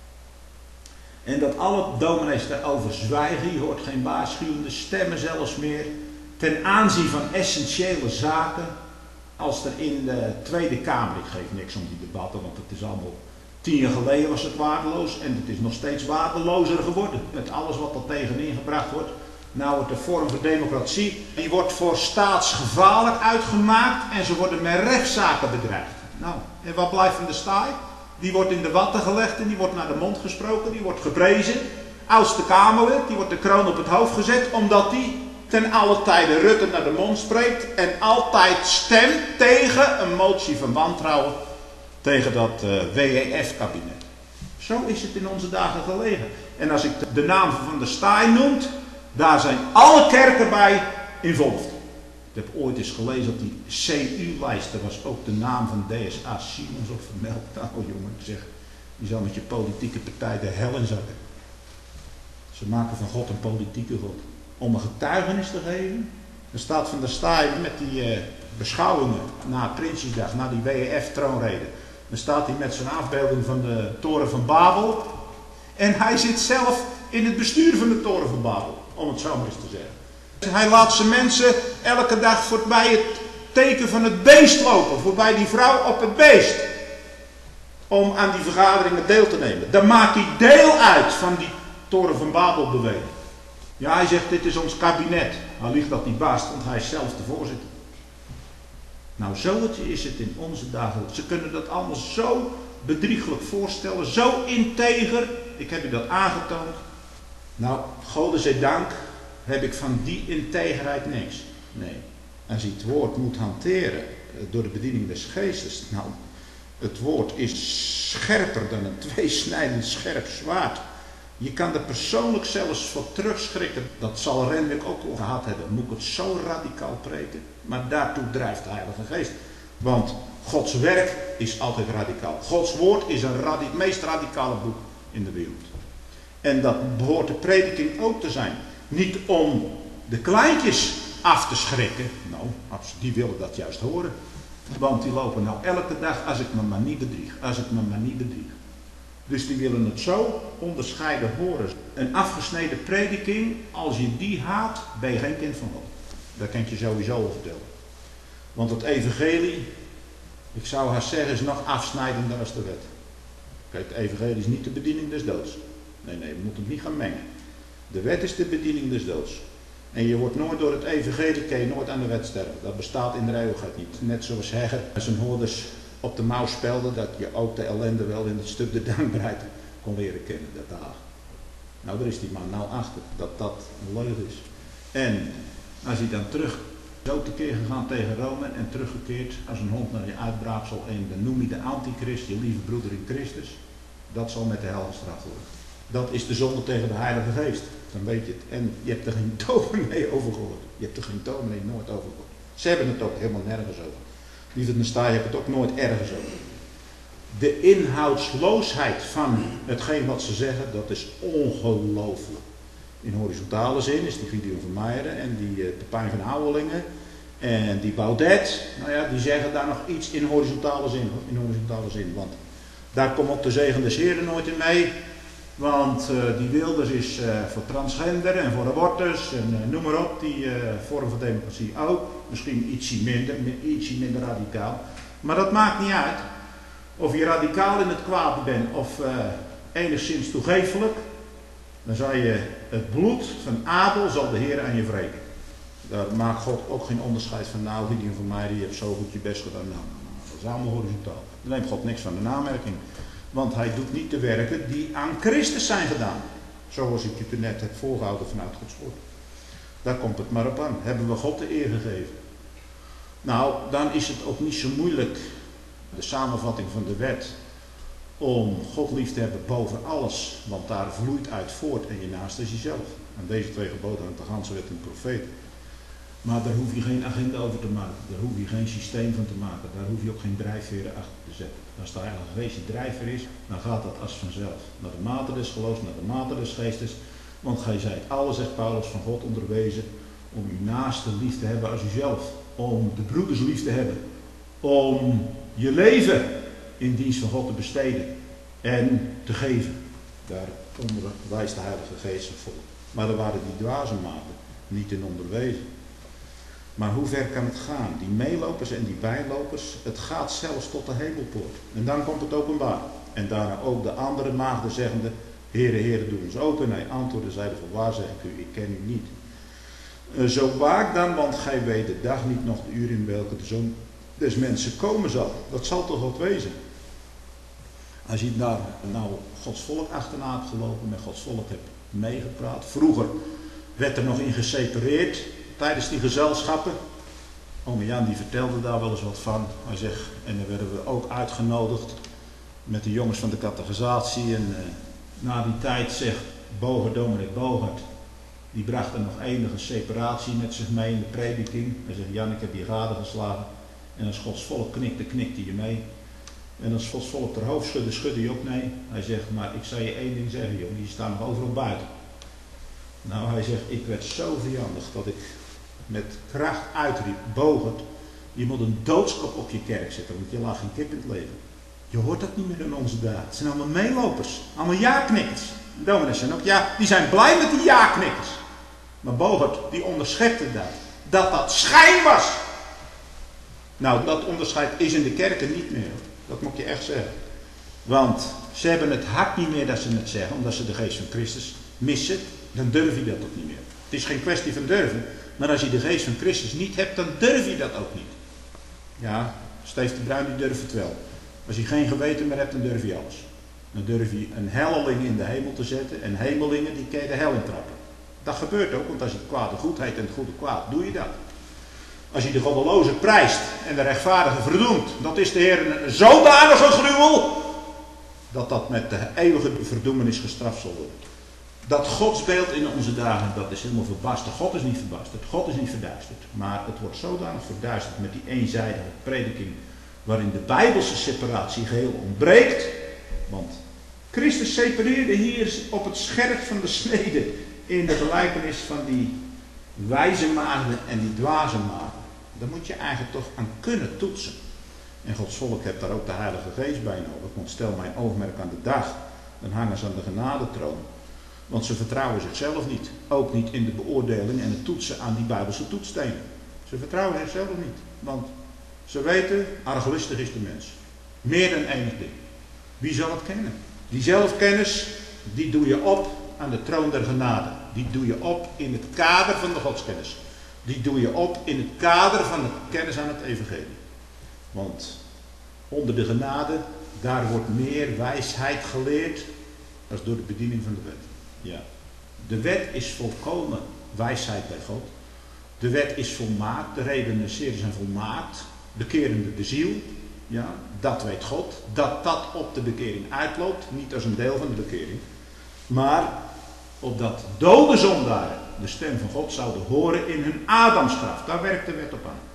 En dat alle dominees daarover zwijgen, je hoort geen waarschuwende stemmen zelfs meer, ten aanzien van essentiële zaken, als er in de Tweede Kamer, ik geef niks om die debatten, want het is allemaal, tien jaar geleden was het waardeloos en het is nog steeds waardelozer geworden, met alles wat er tegenin gebracht wordt. Nou wordt de vorm van democratie, die wordt voor staatsgevaarlijk uitgemaakt en ze worden met rechtszaken bedreigd. Nou, en wat blijft van de staai? Die wordt in de watten gelegd en die wordt naar de mond gesproken, die wordt geprezen. Oudste Kamerlid, die wordt de kroon op het hoofd gezet, omdat die ten alle tijde Rutte naar de mond spreekt en altijd stemt tegen een motie van wantrouwen tegen dat uh, W E F-kabinet. Zo is het in onze dagen gelegen. En als ik de naam van de staai noem, daar zijn alle kerken bij involved. Ik heb ooit eens gelezen dat die C U-lijst, daar was ook de naam van D S A Simons op vermeld. Nou jongen, ik zeg, je zou met je politieke partij de hel in zakken. Ze maken van God een politieke God. Om een getuigenis te geven. Er staat van der Staaij met die uh, beschouwingen na Prinsjesdag, na die W E F-troonrede. Dan staat hij met zijn afbeelding van de toren van Babel. En hij zit zelf in het bestuur van de toren van Babel, om het zo maar eens te zeggen. Hij laat zijn mensen elke dag voorbij het teken van het beest lopen, voorbij die vrouw op het beest. Om aan die vergaderingen deel te nemen. Dan maakt hij deel uit van die toren van Babel beweging. Ja, hij zegt, dit is ons kabinet. Hij ligt dat niet baast, want hij is zelf de voorzitter. Nou, zo is het in onze dagen. Ze kunnen dat allemaal zo bedrieglijk voorstellen, zo integer. Ik heb u dat aangetoond. Nou, godzijdank heb ik van die integerheid niks. Nee. Als je het woord moet hanteren door de bediening des geestes. Nou, het woord is scherper dan een tweesnijdend scherp zwaard. Je kan er persoonlijk zelfs voor terugschrikken. Dat zal Renwick ook al gehad hebben. Moet ik het zo radicaal preken? Maar daartoe drijft de Heilige Geest. Want Gods werk is altijd radicaal. Gods woord is een radi- het meest radicale boek in de wereld. En dat behoort de prediking ook te zijn. Niet om de kleintjes af te schrikken. Nou, die willen dat juist horen. Want die lopen nou elke dag, als ik me maar niet bedrieg. Als ik me maar niet bedrieg. Dus die willen het zo onderscheiden horen. Een afgesneden prediking, als je die haat, ben je geen kind van God. Dat kan ik je sowieso al vertellen. Want het evangelie, ik zou haar zeggen, is nog afsnijdender als de wet. Kijk, het evangelie is niet de bediening des doods. Nee, nee, we moeten het niet gaan mengen. De wet is de bediening des doods. En je wordt nooit door het evangelie, kan je nooit aan de wet sterven. Dat bestaat in de eeuwigheid niet. Net zoals Hegger zijn hoorders op de mouw spelde, dat je ook de ellende wel in het stuk de dankbaarheid kon leren kennen. Dat dagen. Nou, daar is die man nou achter, dat dat een leugen is. En als hij dan terug, zo tekeer gegaan tegen Rome en teruggekeerd als een hond naar je uitbraaksel en dan noem je de antichrist, je lieve broeder in Christus, dat zal met de hel gestraft worden. Dat is de zonde tegen de Heilige Geest. Dan weet je het. En je hebt er geen dominee over gehoord. Je hebt er geen dominee nooit over gehoord. Ze hebben het ook helemaal nergens over. Die van de Staaij hebben het ook nooit ergens over. De inhoudsloosheid van hetgeen wat ze zeggen, dat is ongelooflijk. In horizontale zin is die Gideon van Meijeren en die uh, Pepijn van Houwelingen en die Baudet, nou ja, die zeggen daar nog iets in horizontale zin. In horizontale zin, want daar komt ook de zegen des Heren nooit in mee. Want uh, die Wilders is uh, voor transgender en voor abortus en uh, noem maar op, die uh, vorm van democratie ook. Misschien ietsje minder, ietsje minder radicaal. Maar dat maakt niet uit of je radicaal in het kwaad bent of uh, enigszins toegeeflijk. Dan zal je het bloed van Abel zal de Heer aan je wreken. Daar maakt God ook geen onderscheid van. Nou, die van mij, die heeft zo goed je best gedaan. Nou, nou, nou, dat is allemaal horizontaal. Daar neemt God niks van de namerking. Want hij doet niet de werken die aan Christus zijn gedaan. Zoals ik je net heb voorgehouden vanuit Gods woord. Daar komt het maar op aan. Hebben we God de eer gegeven? Nou, dan is het ook niet zo moeilijk, de samenvatting van de wet, om God lief te hebben boven alles. Want daar vloeit uit voort en je naast is jezelf. En deze twee geboden hangt de ganse wet en de profeet. Maar daar hoef je geen agenda over te maken. Daar hoef je geen systeem van te maken. Daar hoef je ook geen drijfveren achter te zetten. Als de Heilige Geest je drijfveer is, dan gaat dat als vanzelf. Naar de mate des geloofs, naar de mate des geestes. Want gij zijt alle, zegt Paulus, van God onderwezen om uw naaste lief te hebben als uzelf. Om de broeders lief te hebben. Om je leven in dienst van God te besteden. En te geven. Daaronder wijst de Heilige Geest zijn volk. Maar er waren die dwaze maten niet in onderwezen. Maar hoe ver kan het gaan? Die meelopers en die bijlopers, het gaat zelfs tot de hemelpoort. En dan komt het openbaar. En daarna ook de andere maagden zeggende, Heere, Heere, doe ons open. Hij antwoordde, zeide, voorwaar zeg ik u, ik ken u niet. Uh, zo waak dan, want gij weet de dag niet, nog de uur in welke de Zoon des mensen komen zal. Dat zal toch wat wezen. Als je daar nou Gods volk achterna hebt gelopen, met Gods volk hebt meegepraat. Vroeger werd er nog in gesepareerd. Tijdens die gezelschappen, ome Jan die vertelde daar wel eens wat van. Hij zegt, en dan werden we ook uitgenodigd met de jongens van de catechisatie. En uh, na die tijd zegt Bogert, dominee Bogert, die bracht er nog enige separatie met zich mee in de prediking. Hij zegt, Jan, ik heb je gade geslagen. En als Gods volk knikte, knikte je mee. En als Gods volk ter hoofd schudde, schudde je ook nee. Hij zegt, maar ik zal je één ding zeggen, jongen, die staan nog overal buiten. Nou, hij zegt, ik werd zo vijandig dat ik met kracht uitriep, Bogert, je moet een doodskop op je kerk zetten, want je laat geen kip in het leven. Je hoort dat niet meer in onze dagen. Het zijn allemaal meelopers, allemaal ja-knikkers. Dominees zijn ook ja, die zijn blij met die ja-knikkers. Maar Bogert, die onderschepte dat, dat dat schijn was. Nou, dat onderscheid is in de kerken niet meer. Dat moet je echt zeggen. Want ze hebben het hart niet meer dat ze het zeggen, omdat ze de geest van Christus missen. Dan durf je dat ook niet meer. Het is geen kwestie van durven. Maar als je de geest van Christus niet hebt, dan durf je dat ook niet. Ja, Steef de Bruin die durft het wel. Als je geen geweten meer hebt, dan durf je alles. Dan durf je een helleling in de hemel te zetten. En hemelingen die kan je de hel intrappen. Dat gebeurt ook, want als je het kwade goed heet en het goede kwaad, doe je dat. Als je de goddeloze prijst en de rechtvaardige verdoemt, dat is de Heer een zodanige gruwel, dat dat met de eeuwige verdoemenis gestraft zal worden. Dat godsbeeld in onze dagen, dat is helemaal verbasterd. God is niet verbasterd, God is niet verduisterd. Maar het wordt zodanig verduisterd met die eenzijdige prediking, waarin de Bijbelse separatie geheel ontbreekt. Want Christus separeerde hier op het scherp van de snede in de gelijkenis van die wijze maagden en die dwaze maagden. Daar moet je eigenlijk toch aan kunnen toetsen. En Gods volk heeft daar ook de Heilige Geest bij nodig. Want stel mijn oogmerk aan de dag, dan hangen ze aan de genadetroon. Want ze vertrouwen zichzelf niet. Ook niet in de beoordeling en het toetsen aan die Bijbelse toetsstenen. Ze vertrouwen zichzelf niet. Want ze weten, arglistig is de mens. Meer dan enig ding. Wie zal het kennen? Die zelfkennis, die doe je op aan de troon der genade. Die doe je op in het kader van de godskennis. Die doe je op in het kader van de kennis aan het evangelie. Want onder de genade, daar wordt meer wijsheid geleerd als door de bediening van de wet. Ja. De wet is volkomen wijsheid bij God. De wet is volmaakt, de redenen zeer zijn volmaakt, bekerende de ziel. Ja, dat weet God. Dat dat op de bekering uitloopt, niet als een deel van de bekering. Maar opdat dode zondaren de stem van God zouden horen in hun Adamsgraf. Daar werkt de wet op aan.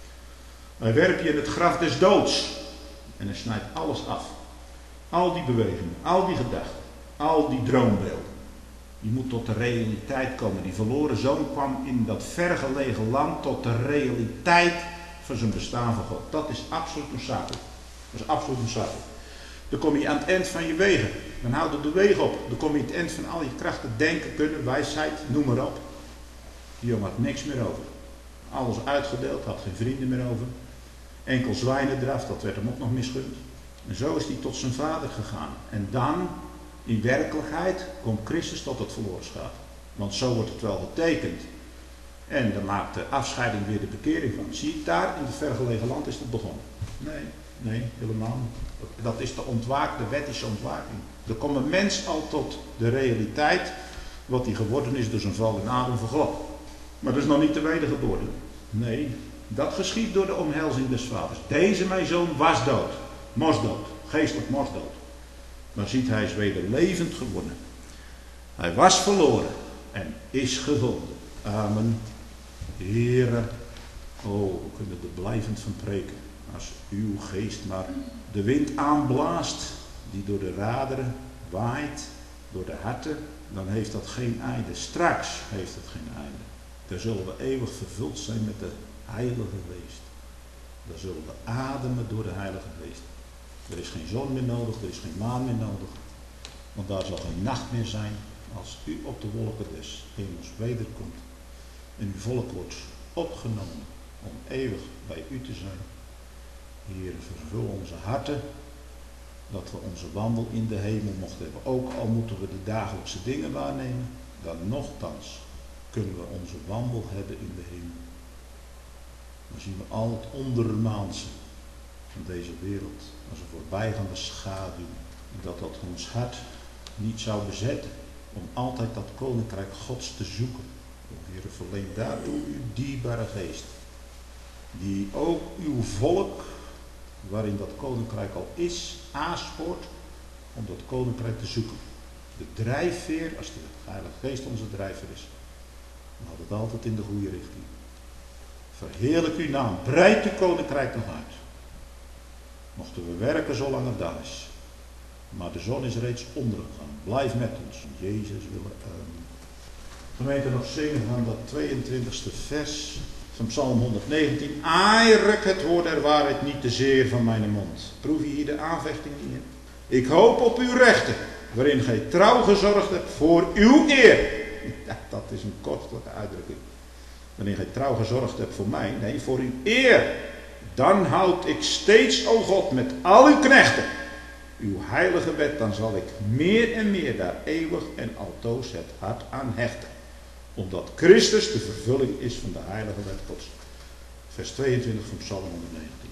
Hij werpt je in het graf des doods. En hij snijdt alles af. Al die bewegingen, al die gedachten, al die droombeelden. Je moet tot de realiteit komen. Die verloren zoon kwam in dat vergelegen land tot de realiteit van zijn bestaan van God. Dat is absoluut noodzakelijk. Dat is absoluut noodzakelijk. Dan kom je aan het eind van je wegen. Dan houden de wegen op. Dan kom je aan het eind van al je krachten, denken, kunnen, wijsheid, noem maar op. Die jongen had niks meer over. Alles uitgedeeld, had geen vrienden meer over. Enkel zwijnendraf, dat werd hem ook nog misgund. En zo is hij tot zijn vader gegaan. En dan, in werkelijkheid, komt Christus tot het verloren schaap. Want zo wordt het wel getekend. En dan maakt de afscheiding weer de bekering van. Zie je, daar in het vergelegen land is het begonnen. Nee, nee, helemaal niet. Dat is de ontwaak, de wettische ontwaking. Er komt een mens al tot de realiteit, wat hij geworden is door zijn val in Adam verglat. Maar dat is nog niet de wedergeboorte. Nee, dat geschiet door de omhelzing des vaders. Deze mijn zoon was dood. Mosdood. Geestelijk mosdood. Maar ziet, hij is weder levend geworden. Hij was verloren en is gevonden. Amen. Heere, oh, we kunnen er blijvend van preken. Als uw geest maar de wind aanblaast, die door de raderen waait, door de harten, dan heeft dat geen einde. Straks heeft het geen einde. Dan zullen we eeuwig vervuld zijn met de Heilige Geest. Dan zullen we ademen door de Heilige Geest. Er is geen zon meer nodig, er is geen maan meer nodig. Want daar zal geen nacht meer zijn als u op de wolken des hemels wederkomt. En uw volk wordt opgenomen om eeuwig bij u te zijn. Heer, vervul onze harten, dat we onze wandel in de hemel mochten hebben. Ook al moeten we de dagelijkse dingen waarnemen, dan nochtans kunnen we onze wandel hebben in de hemel. Dan zien we al het ondermaanse van deze wereld als een voorbijgaande schaduw. En dat dat ons hart niet zou bezetten om altijd dat koninkrijk Gods te zoeken. O Heer, verleen daartoe uw dierbare geest, die ook uw volk, waarin dat koninkrijk al is, aanspoort om dat koninkrijk te zoeken. De drijfveer, als de Heilige Geest onze drijfveer is, dan gaat het altijd in de goede richting. Verheerlijk uw naam, breid uw koninkrijk nog uit. Mochten we werken zolang het daar is. Maar de zon is reeds ondergegaan. Blijf met ons. Jezus willen. Um, gemeente nog zingen van dat tweeëntwintigste vers van Psalm honderdnegentien. Ai, ruk het woord der waarheid niet te zeer van mijn mond. Proef je hier de aanvechting in? Ik hoop op uw rechten, waarin gij trouw gezorgd hebt voor uw eer. Ja, dat is een kostelijke uitdrukking. Waarin gij trouw gezorgd hebt voor mij. Nee, voor uw eer. Dan houd ik steeds, o God, met al uw knechten uw heilige wet, dan zal ik meer en meer daar eeuwig en altoos het hart aan hechten. Omdat Christus de vervulling is van de heilige wet Gods. Vers tweeëntwintig van Psalm honderdnegentien.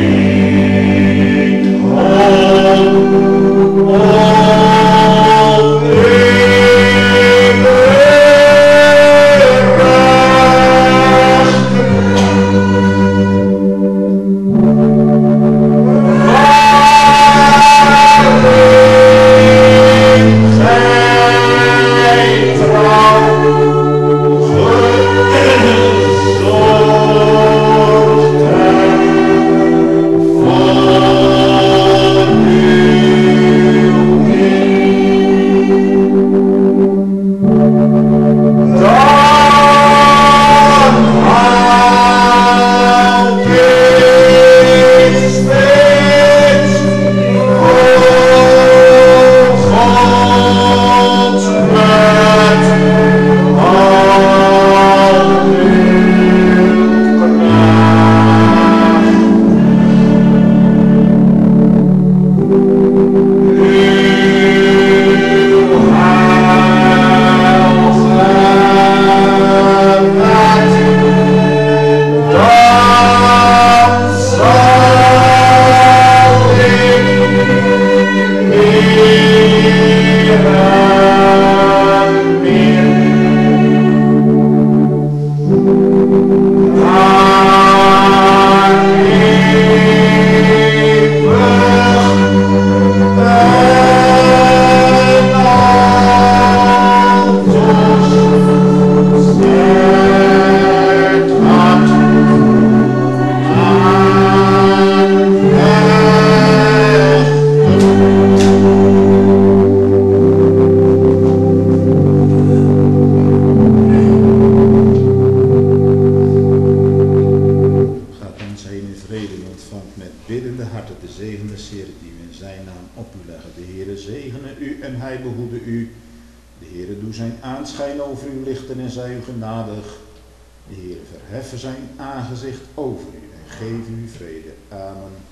Oh die we in zijn naam op u leggen. De Heere zegene u en hij behoede u. De Heere doe zijn aanschijn over u lichten en zij u genadig. De Heere verheffen zijn aangezicht over u en geef u vrede. Amen.